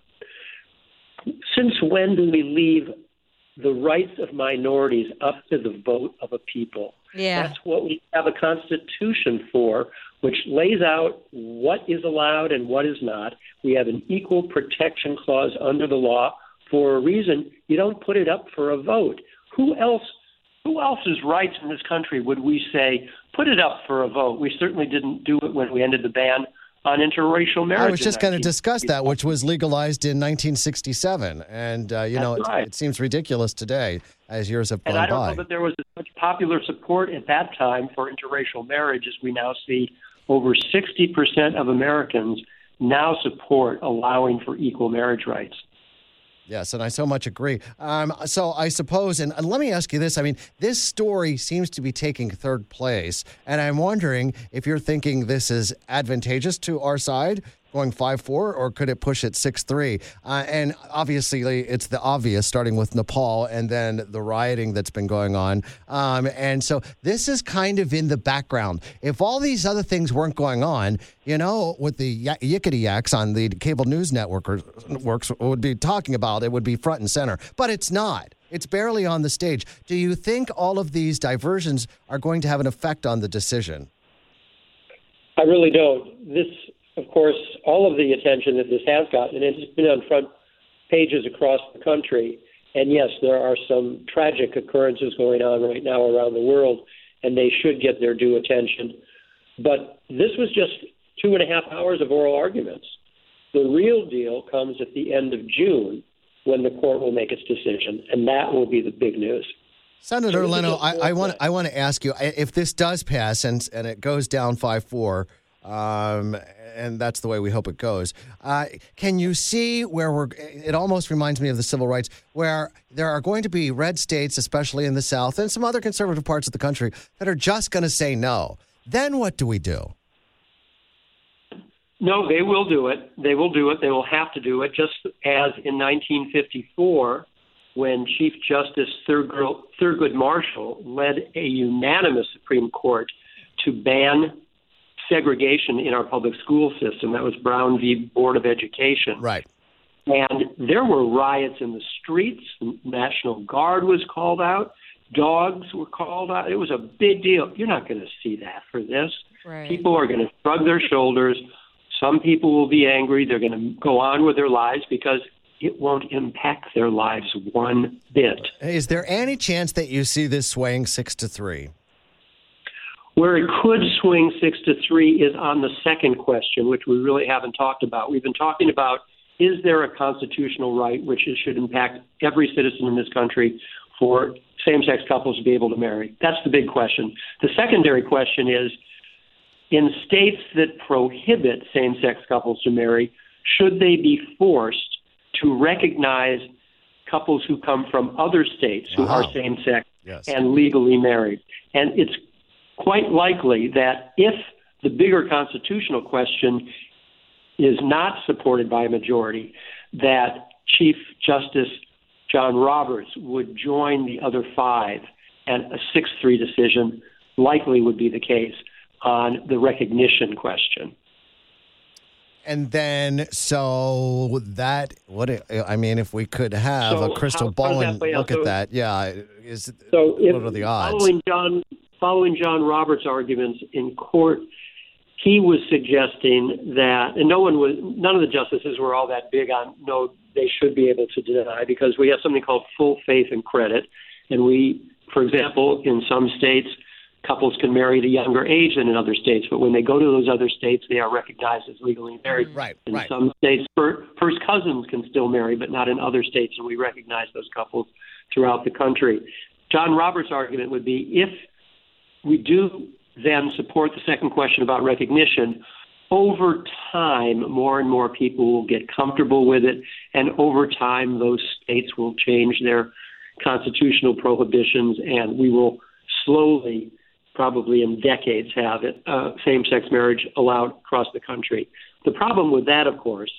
Since when do we leave the rights of minorities up to the vote of a people? Yeah. That's what we have a constitution for, which lays out what is allowed and what is not. We have an equal protection clause under the law for a reason. You don't put it up for a vote. Who else, who else's rights in this country would we say, put it up for a vote? We certainly didn't do it when we ended the ban on interracial marriage. I was just going to discuss that, which was legalized in nineteen sixty-seven. And, uh, you That's know, it, right. it seems ridiculous today as years have gone And I don't by. know that there was as much popular support at that time for interracial marriage as we now see. Over sixty percent of Americans now support allowing for equal marriage rights. Yes, and I so much agree. Um, so I suppose, and, and let me ask you this. I mean, this story seems to be taking third place, and I'm wondering if you're thinking this is advantageous to our side, going five four, or could it push it six three? Uh, and obviously, it's the obvious, starting with Nepal and then the rioting that's been going on. Um, and so this is kind of in the background. If all these other things weren't going on, you know, with the y- yickety yaks on the cable news network or, works would be talking about, it would be front and center. But it's not. It's barely on the stage. Do you think all of these diversions are going to have an effect on the decision? I really don't. This, of course, all of the attention that this has gotten, and it's been on front pages across the country. And yes, there are some tragic occurrences going on right now around the world, and they should get their due attention. But this was just two and a half hours of oral arguments. The real deal comes at the end of June when the court will make its decision, and that will be the big news. Senator Leno, I, I want I want to ask you, if this does pass and and it goes down five four, um, and that's the way we hope it goes, uh, can you see where we're, it almost reminds me of the civil rights, where there are going to be red states, especially in the South, and some other conservative parts of the country, that are just going to say no. Then what do we do? No, they will do it. They will do it. They will have to do it, just as in nineteen fifty-four, when Chief Justice Thurgood, Thurgood Marshall led a unanimous Supreme Court to ban segregation in our public school system. That was Brown v. Board of Education. Right. And there were riots in the streets. The National Guard was called out. Dogs were called out. It was a big deal. You're not going to see that for this. Right. People are going to shrug their shoulders. Some people will be angry. They're going to go on with their lives because it won't impact their lives one bit. Is there any chance that you see this swaying six to three? Where it could swing six to three is on the second question, which we really haven't talked about. We've been talking about, is there a constitutional right which should impact every citizen in this country for same-sex couples to be able to marry? That's the big question. The secondary question is, in states that prohibit same-sex couples to marry, should they be forced to recognize couples who come from other states who Wow. are same-sex Yes. and legally married? And it's quite likely that if the bigger constitutional question is not supported by a majority, that Chief Justice John Roberts would join the other five, and a six three decision likely would be the case on the recognition question. And then, so that, what, I mean, if we could have So a crystal how- how ball does that and play out? look at So- that, yeah, is So if, what are the odds? Following John, following John Roberts' arguments in court, he was suggesting that, and no one was, none of the justices were all that big on, no, they should be able to deny, because we have something called full faith and credit. And we, for example, in some states, couples can marry at a younger age than in other states, but when they go to those other states, they are recognized as legally married. Right, in right. some states, fir- first cousins can still marry, but not in other states, and we recognize those couples throughout the country. John Roberts' argument would be, if we do then support the second question about recognition, over time, more and more people will get comfortable with it, and over time, those states will change their constitutional prohibitions, and we will slowly, probably in decades, have it, uh, same-sex marriage allowed across the country. The problem with that, of course,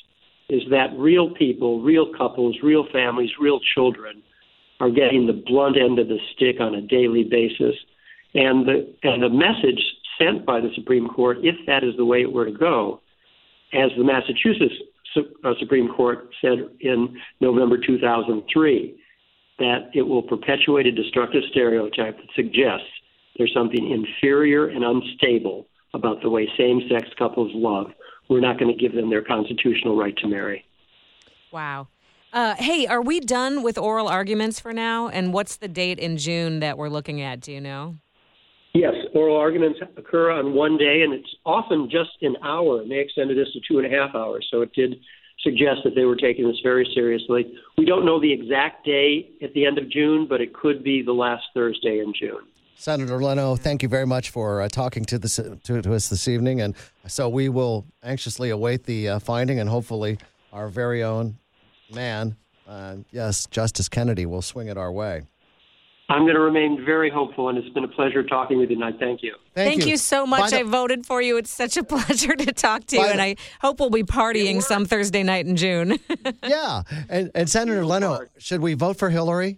is that real people, real couples, real families, real children are getting the blunt end of the stick on a daily basis. And the, and the message sent by the Supreme Court, if that is the way it were to go, as the Massachusetts uh, Supreme Court said in November two thousand three, that it will perpetuate a destructive stereotype that suggests there's something inferior and unstable about the way same-sex couples love. We're not going to give them their constitutional right to marry. Wow. Uh, hey, are we done with oral arguments for now? And what's the date in June that we're looking at? Do you know? Yes, oral arguments occur on one day, and it's often just an hour, and they extended this to two and a half hours. So it did suggest that they were taking this very seriously. We don't know the exact day at the end of June, but it could be the last Thursday in June. Senator Leno, thank you very much for uh, talking to, this, to, to us this evening. And so we will anxiously await the uh, finding, and hopefully our very own man, uh, yes, Justice Kennedy, will swing it our way. I'm going to remain very hopeful, and it's been a pleasure talking with you tonight. Thank you. Thank, Thank you. you so much. the- I voted for you. It's such a pleasure to talk to you, By and the- I hope we'll be partying some Thursday night in June. Yeah. And, and Senator Leno, should we vote for Hillary?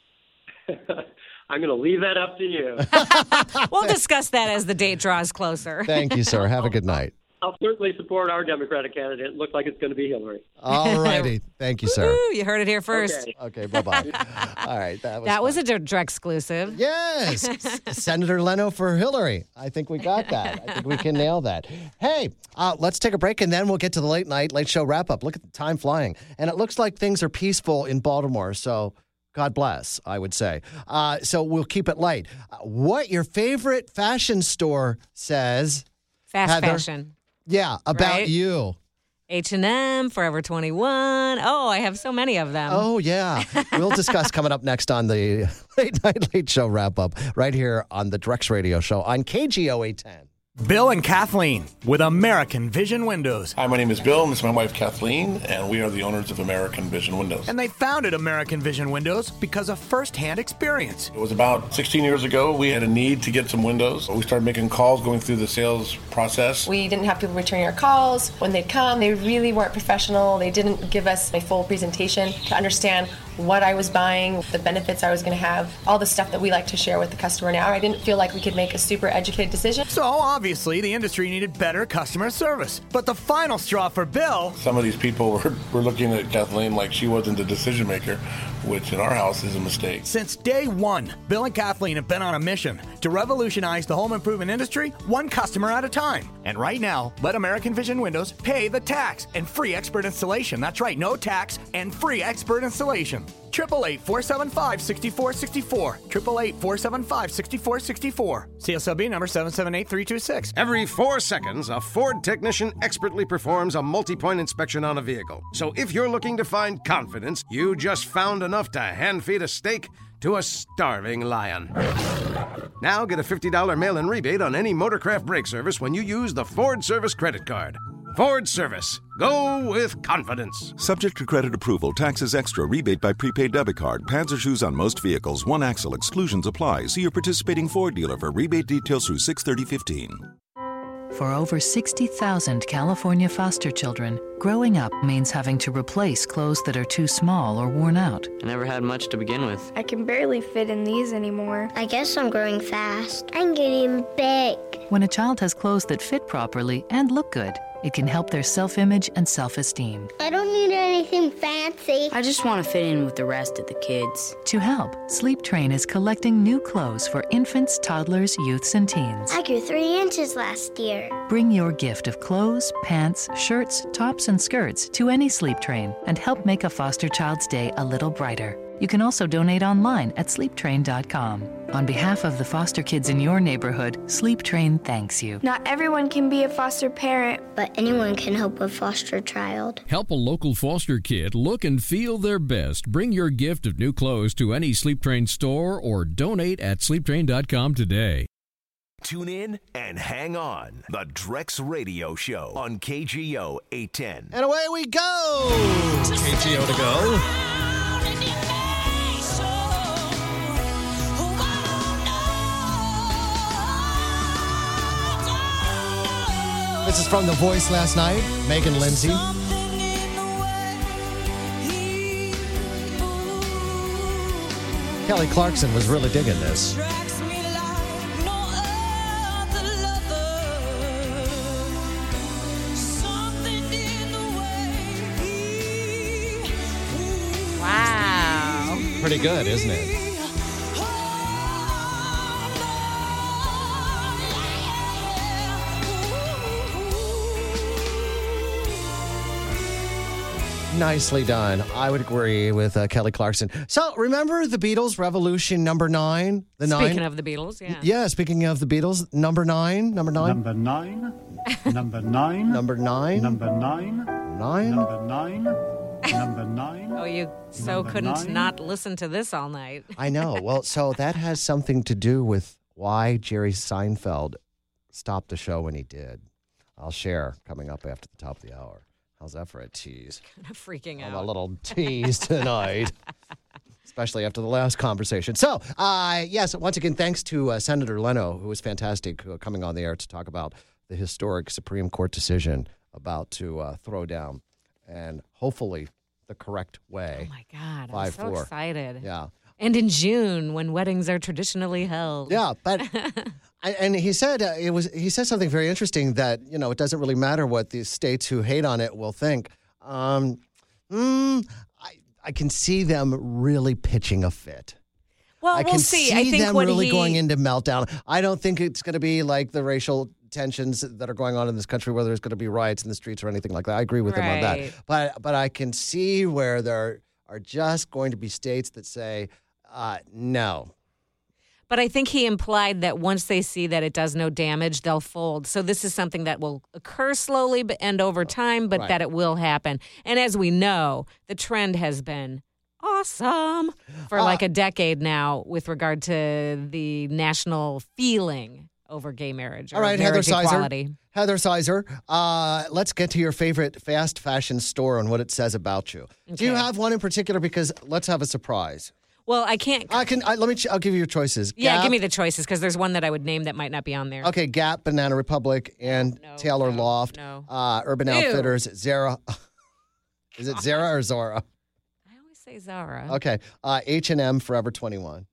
I'm going to leave that up to you. We'll discuss that as the date draws closer. Thank you, sir. Have a good night. I'll certainly support our Democratic candidate. It looks like it's going to be Hillary. All righty. Thank you, sir. Woo, you heard it here first. Okay, okay bye-bye. All right. That was, that was a direct exclusive. Yes. Senator Leno for Hillary. I think we got that. I think we can nail that. Hey, uh, let's take a break, and then we'll get to the late night, late show wrap-up. Look at the time flying. And it looks like things are peaceful in Baltimore, so God bless, I would say. Uh, so we'll keep it light. Uh, what your favorite fashion store says, Fast Heather? fashion. Yeah, about Right? you. H and M, Forever twenty-one. Oh, I have so many of them. Oh, yeah. We'll discuss coming up next on the Late Night Late Show wrap-up right here on the Drex Radio Show on K G O eight ten. Bill and Kathleen with American Vision Windows. Hi, my name is Bill, and this is my wife Kathleen, and we are the owners of American Vision Windows. And they founded American Vision Windows because of first-hand experience. It was about sixteen years ago. We had a need to get some windows. We started making calls, going through the sales process. We didn't have people returning our calls. When they'd come, they really weren't professional. They didn't give us a full presentation to understand what I was buying, the benefits I was going to have, all the stuff that we like to share with the customer now. I didn't feel like we could make a super educated decision. So obviously the industry needed better customer service. But the final straw for Bill... Some of these people were, were looking at Kathleen like she wasn't the decision maker, which in our house is a mistake. Since day one, Bill and Kathleen have been on a mission to revolutionize the home improvement industry one customer at a time. And right now, let American Vision Windows pay the tax and free expert installation. That's right, no tax and free expert installation. eight eight eight, four seven five, six four six four. eight eight eight, four seven five, six four six four. C S L B number seven seven eight three two six. Every four seconds, a Ford technician expertly performs a multi-point inspection on a vehicle. So if you're looking to find confidence, you just found enough to hand-feed a steak to a starving lion. Now get a fifty dollars mail-in rebate on any Motorcraft brake service when you use the Ford Service credit card. Ford Service. Go with confidence. Subject to credit approval, taxes extra, rebate by prepaid debit card, pads or shoes on most vehicles, one axle, exclusions apply. See your participating Ford dealer for rebate details through six thirty fifteen. For over sixty thousand California foster children, growing up means having to replace clothes that are too small or worn out. I never had much to begin with. I can barely fit in these anymore. I guess I'm growing fast. I'm getting big. When a child has clothes that fit properly and look good, it can help their self-image and self-esteem. I don't need anything fancy. I just want to fit in with the rest of the kids. To help, Sleep Train is collecting new clothes for infants, toddlers, youths, and teens. I grew three inches last year. Bring your gift of clothes, pants, shirts, tops, and skirts to any Sleep Train and help make a foster child's day a little brighter. You can also donate online at sleep train dot com. On behalf of the foster kids in your neighborhood, Sleep Train thanks you. Not everyone can be a foster parent, but anyone can help a foster child. Help a local foster kid look and feel their best. Bring your gift of new clothes to any Sleep Train store or donate at sleep train dot com today. Tune in and hang on. The Drex Radio Show on K G O eight ten. And away we go! K G O to go. This is from The Voice last night, Megan Lindsay. Kelly Clarkson was really digging this. Wow. Pretty good, isn't it? Nicely done. I would agree with uh, Kelly Clarkson. So, remember the Beatles, Revolution number nine? The Speaking nine? of the Beatles, yeah. Yeah, speaking of the Beatles, number nine? Number nine? Number nine. Number nine. Number nine? Number nine. Nine? Number nine. Number nine. Oh, you so Number couldn't nine. not listen to this all night. I know. Well, so that has something to do with why Jerry Seinfeld stopped the show when he did. I'll share coming up after the top of the hour. How's that for a tease? Kind of freaking I'm out. a little tease tonight, especially after the last conversation. So, uh, yes, once again, thanks to uh, Senator Leno, who was fantastic, uh, coming on the air to talk about the historic Supreme Court decision about to uh, throw down, and hopefully the correct way. Oh, my God. I'm five so four. excited. Yeah. And in June, when weddings are traditionally held. Yeah, but I, and he said uh, it was. He said something very interesting that you know it doesn't really matter what the states who hate on it will think. Um, mm, I I can see them really pitching a fit. Well, I we'll can see. see I think them what really he... going into meltdown. I don't think it's going to be like the racial tensions that are going on in this country, where there's going to be riots in the streets or anything like that. I agree with him on that. Right. But but I can see where there are just going to be states that say uh, no. But I think he implied that once they see that it does no damage, they'll fold. So this is something that will occur slowly but- and over time, but Right. that it will happen. And as we know, the trend has been awesome for Uh, like a decade now with regard to the national feeling over gay marriage or All right, Heather marriage Sizer. equality. Heather Sizer, uh, let's get to your favorite fast fashion store and what it says about you. Do you Okay. have one in particular? Because let's have a surprise. Well, I can't. I can. I, let me. ch- I'll give you your choices. Yeah, Gap, give me the choices because there's one that I would name that might not be on there. Okay, Gap, Banana Republic, and Taylor Loft. no. Uh, Urban Ew. Outfitters, Zara. Is it Zara or Zora? I always say Zara. Okay, uh, H and M, Forever twenty-one.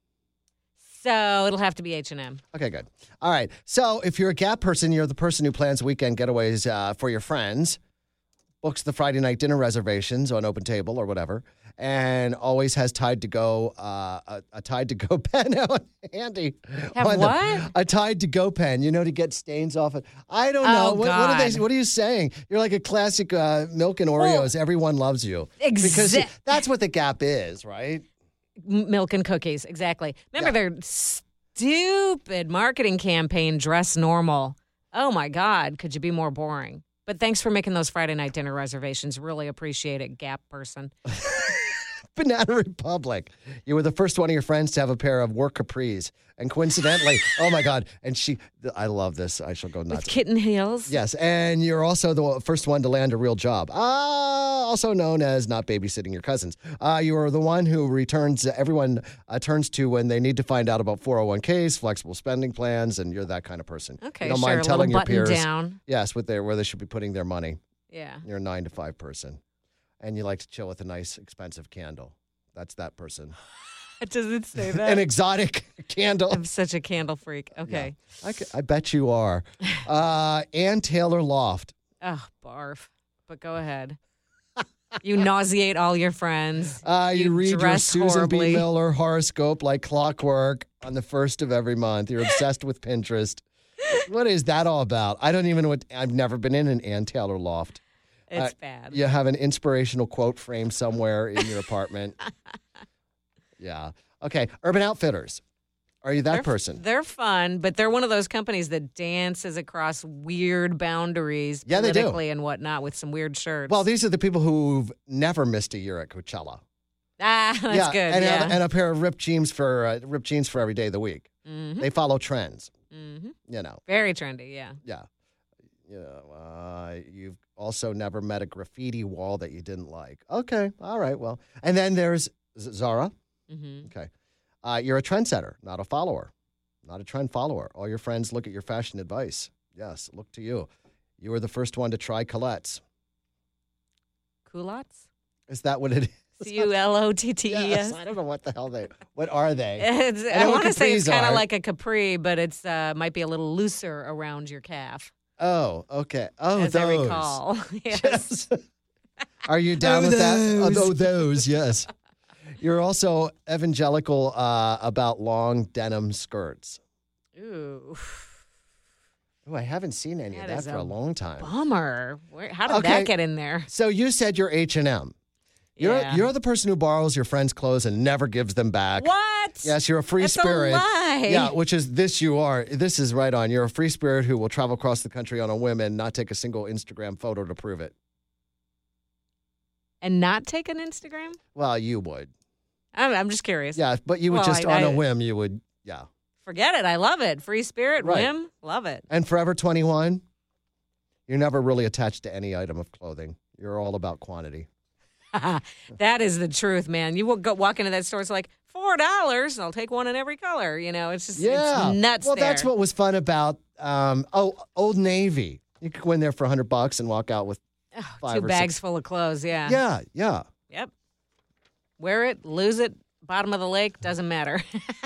So it'll have to be H and M. Okay, good. All right. So if you're a Gap person, you're the person who plans weekend getaways uh, for your friends, books the Friday night dinner reservations on Open Table or whatever, and always has Tide to Go, uh, a, a Tide to Go pen out handy. Have On the- what? a Tide to Go pen, you know, to get stains off it. I don't Oh, know. What, what are they? God. What are you saying? You're like a classic uh, Milk and Oreos. Everyone loves you. Because Exa- that's what the Gap is, right? M- Milk and cookies, exactly. Remember their stupid marketing campaign, Dress Normal. Oh my God, could you be more boring? But thanks for making those Friday night dinner reservations. Really appreciate it, Gap person. Banana Republic. You were the first one of your friends to have a pair of work capris. And coincidentally, oh my God, and she, I love this. I shall go nuts. With kitten heels. Yes, and you're also the first one to land a real job. Uh, also known as not babysitting your cousins. Uh, you are the one who returns, everyone uh, turns to when they need to find out about four oh one k's, flexible spending plans, and you're that kind of person. Okay, you don't sure, mind a telling little your button peers. down. Yes, with their, where they should be putting their money. Yeah. You're a nine to five person. And you like to chill with a nice, expensive candle. That's that person. Does it say that? An exotic candle. I'm such a candle freak. Okay. I, c- I bet you are. Uh, Ann Taylor Loft. Oh, barf. But go ahead. You nauseate all your friends. Uh, you, read your dress Susan horribly. B. Miller horoscope like clockwork on the first of every month. You're obsessed with Pinterest. What is that all about? I don't even know what. I've never been in an Ann Taylor Loft. It's Uh, bad. You have an inspirational quote framed somewhere in your apartment. Yeah. Okay. Urban Outfitters. Are you that They're- person? They're fun, but they're one of those companies that dances across weird boundaries Yeah, they do. politically and whatnot with some weird shirts. Well, these are the people who've never missed a year at Coachella. ah, that's yeah, good. And, yeah. have- and a pair of ripped jeans for uh, ripped jeans for every day of the week. Mhm. They follow trends. Mhm. You know. Very trendy, yeah. Yeah. Yeah. Uh, you've also never met a graffiti wall that you didn't like. Okay. All right. Well, and then there's Z- Zara. Mm-hmm. Okay. Uh, you're a trendsetter, not a follower. Not a trend follower. All your friends look at your fashion advice. Yes, look to you. You were the first one to try Colette's. Culottes? Is that what it is? C U L O T T E S. Yes, I don't know what the hell they. What are they? It's, I I, know want to what say it's capris kind of are. like a capri, but it's uh, might be a little looser around your calf, Oh, okay. Oh, as those. I recall. Yes. Are you down Oh, with those. that? Oh, those, yes. You're also evangelical uh, about long denim skirts. Ooh. Oh, I haven't seen any That of that is for a a long time. Bummer. Where, how did Okay. that get in there? So you said you're H and M. You're Yeah. you're the person who borrows your friends' clothes and never gives them back. What? Yes, you're a free That's a spirit. lie. Yeah, which is this you are. This is right on. You're a free spirit who will travel across the country on a whim and not take a single Instagram photo to prove it. And not take an Instagram? Well, you would. I'm, I'm just curious. Yeah, but you would Well, just I- on a I- whim, you would, yeah. Forget it. I love it. Free spirit, Right. whim, love it. And Forever twenty-one, you're never really attached to any item of clothing. You're all about quantity. That is the truth, man. You will go walk into that store, it's like four dollars. I'll take one in every color. You know, it's just Yeah. it's nuts. Well, there. that's what was fun about, um, oh, Old Navy. You could go in there for a hundred bucks and walk out with five two or bags six. full of clothes. Yeah. Yeah, yeah. Yep. Wear it, lose it, bottom of the lake, doesn't matter.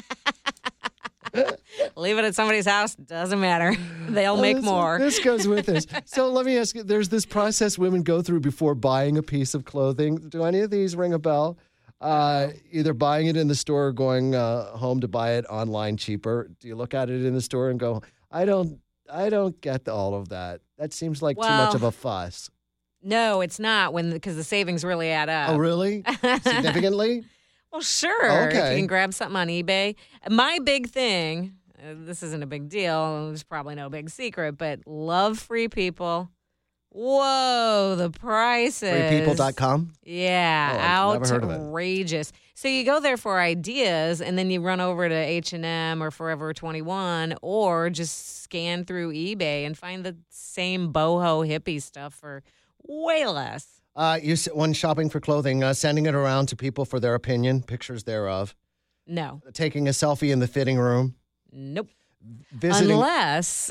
Leave it at somebody's house, doesn't matter. They'll Oh, make this- more. This goes with this. So let me ask you, there's this process women go through before buying a piece of clothing. Do any of these ring a bell? Uh, either buying it in the store or going uh, home to buy it online cheaper. Do you look at it in the store and go, I don't, I don't get all of that. That seems like too much Well- of a fuss. No, it's not when because the savings really add up. Oh, really? Significantly? Well, sure. If Okay. you can grab something on eBay. My big thing, uh, this isn't a big deal. It's probably no big secret, but love free people. Whoa, the prices. free people dot com? Yeah, Oh, I've never heard of it. outrageous. So you go there for ideas, and then you run over to H and M or Forever twenty-one, or just scan through eBay and find the same boho hippie stuff for way less. Uh, you s- when shopping for clothing, uh, sending it around to people for their opinion, pictures thereof, No, taking a selfie in the fitting room, nope. visiting. Unless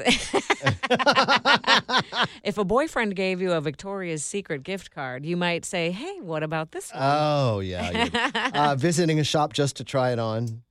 if a boyfriend gave you a Victoria's Secret gift card, you might say, "Hey, what about this one?" Oh, yeah. yeah. uh, visiting a shop just to try it on,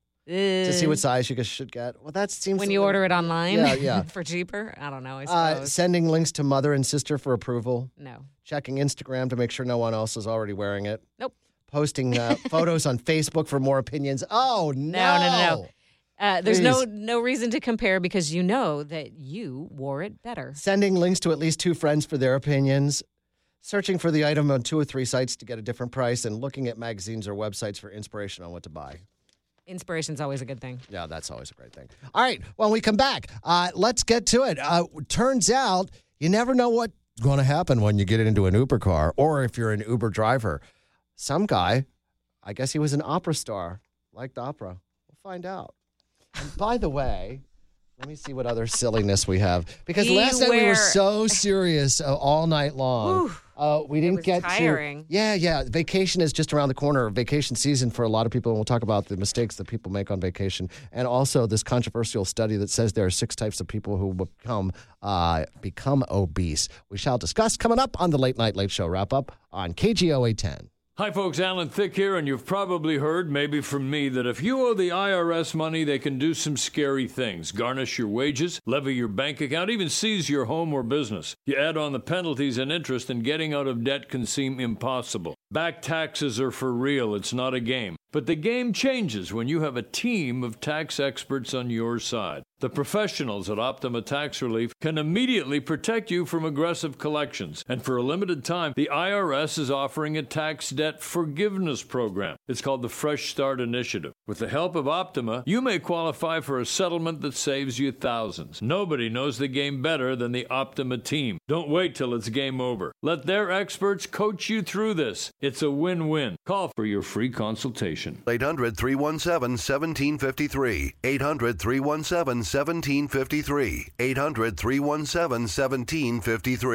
to see what size you should get. Well, that seems when a you little- order it online Yeah, yeah. for cheaper. I don't know. I Uh, suppose. sending links to mother and sister for approval. No. Checking Instagram to make sure no one else is already wearing it. Nope. Posting uh, photos on Facebook for more opinions. Oh, no. No, no, no, no. Uh, there's no Please. no reason to compare because you know that you wore it better. Sending links to at least two friends for their opinions. Searching for the item on two or three sites to get a different price, and looking at magazines or websites for inspiration on what to buy. Inspiration's always a good thing. Yeah, that's always a great thing. All right, when we come back, uh, let's get to it. Uh, turns out you never know what's going to happen when you get into an Uber car or if you're an Uber driver. Some guy, I guess he was an opera star, liked opera. We'll find out. And by the way, let me see what other silliness we have. Because last night we were Beware. so serious uh, all night long. Whew. Uh, we didn't was get tiring. to. Yeah, yeah. Vacation is just around the corner. Vacation season for a lot of people. And we'll talk about the mistakes that people make on vacation. And also this controversial study that says there are six types of people who become, uh, become obese. We shall discuss coming up on the Late Night Late Show wrap up on K G O eight ten. Hi, folks. Alan Thicke here, and you've probably heard, maybe from me, that if you owe the I R S money, they can do some scary things. Garnish your wages, levy your bank account, even seize your home or business. You add on the penalties and interest, and getting out of debt can seem impossible. Back taxes are for real. It's not a game. But the game changes when you have a team of tax experts on your side. The professionals at Optima Tax Relief can immediately protect you from aggressive collections. And for a limited time, the I R S is offering a tax debt forgiveness program. It's called the Fresh Start Initiative. With the help of Optima, you may qualify for a settlement that saves you thousands. Nobody knows the game better than the Optima team. Don't wait till it's game over. Let their experts coach you through this. It's a win-win. Call for your free consultation. eight hundred, three one seven, one seven five three. eight hundred, three one seven, one seven five three. eight hundred, three one seven, one seven five three.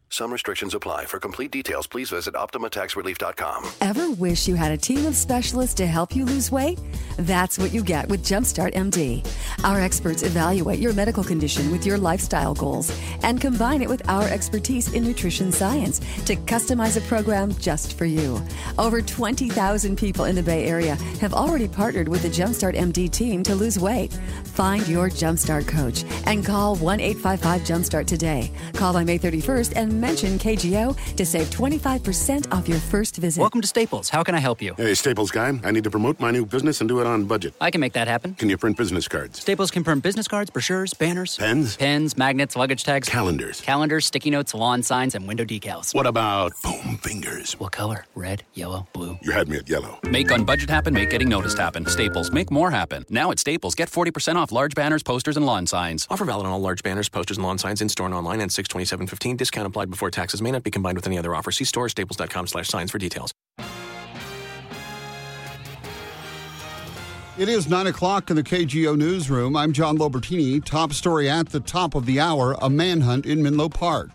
Some restrictions apply. For complete details, please visit Optima Tax Relief dot com. Ever wish you had a team of specialists to help you lose weight? That's what you get with Jumpstart M D. Our experts evaluate your medical condition with your lifestyle goals and combine it with our expertise in nutrition science to customize a program just for you. Over twenty thousand people in the Bay Area have already partnered with the Jumpstart M D team to lose weight. Find your Jumpstart coach and call one eight five five Jumpstart today. Call by May thirty-first and mention K G O to save twenty-five percent off your first visit. Welcome to Staples. How can I help you? Hey, Staples guy. I need to promote my new business and do it on budget. I can make that happen. Can you print business cards? Staples can print business cards, brochures, banners. Pens? Pens, magnets, luggage tags. Calendars. Calendars, sticky notes, lawn signs, and window decals. What about foam fingers? What color? Red, yellow, blue. You had me at yellow. Make on budget happen, make getting noticed happen. Staples, make more happen. Now at Staples, get forty percent off large banners, posters, and lawn signs. Offer valid on all large banners, posters, and lawn signs in store and online and six twenty-seven fifteen. Discount applied before taxes. May not be combined with any other offer. See store staples.com slash signs for details. It is nine o'clock in the K G O newsroom. I'm John Lobertini. Top story at the top of the hour, a manhunt in Menlo Park.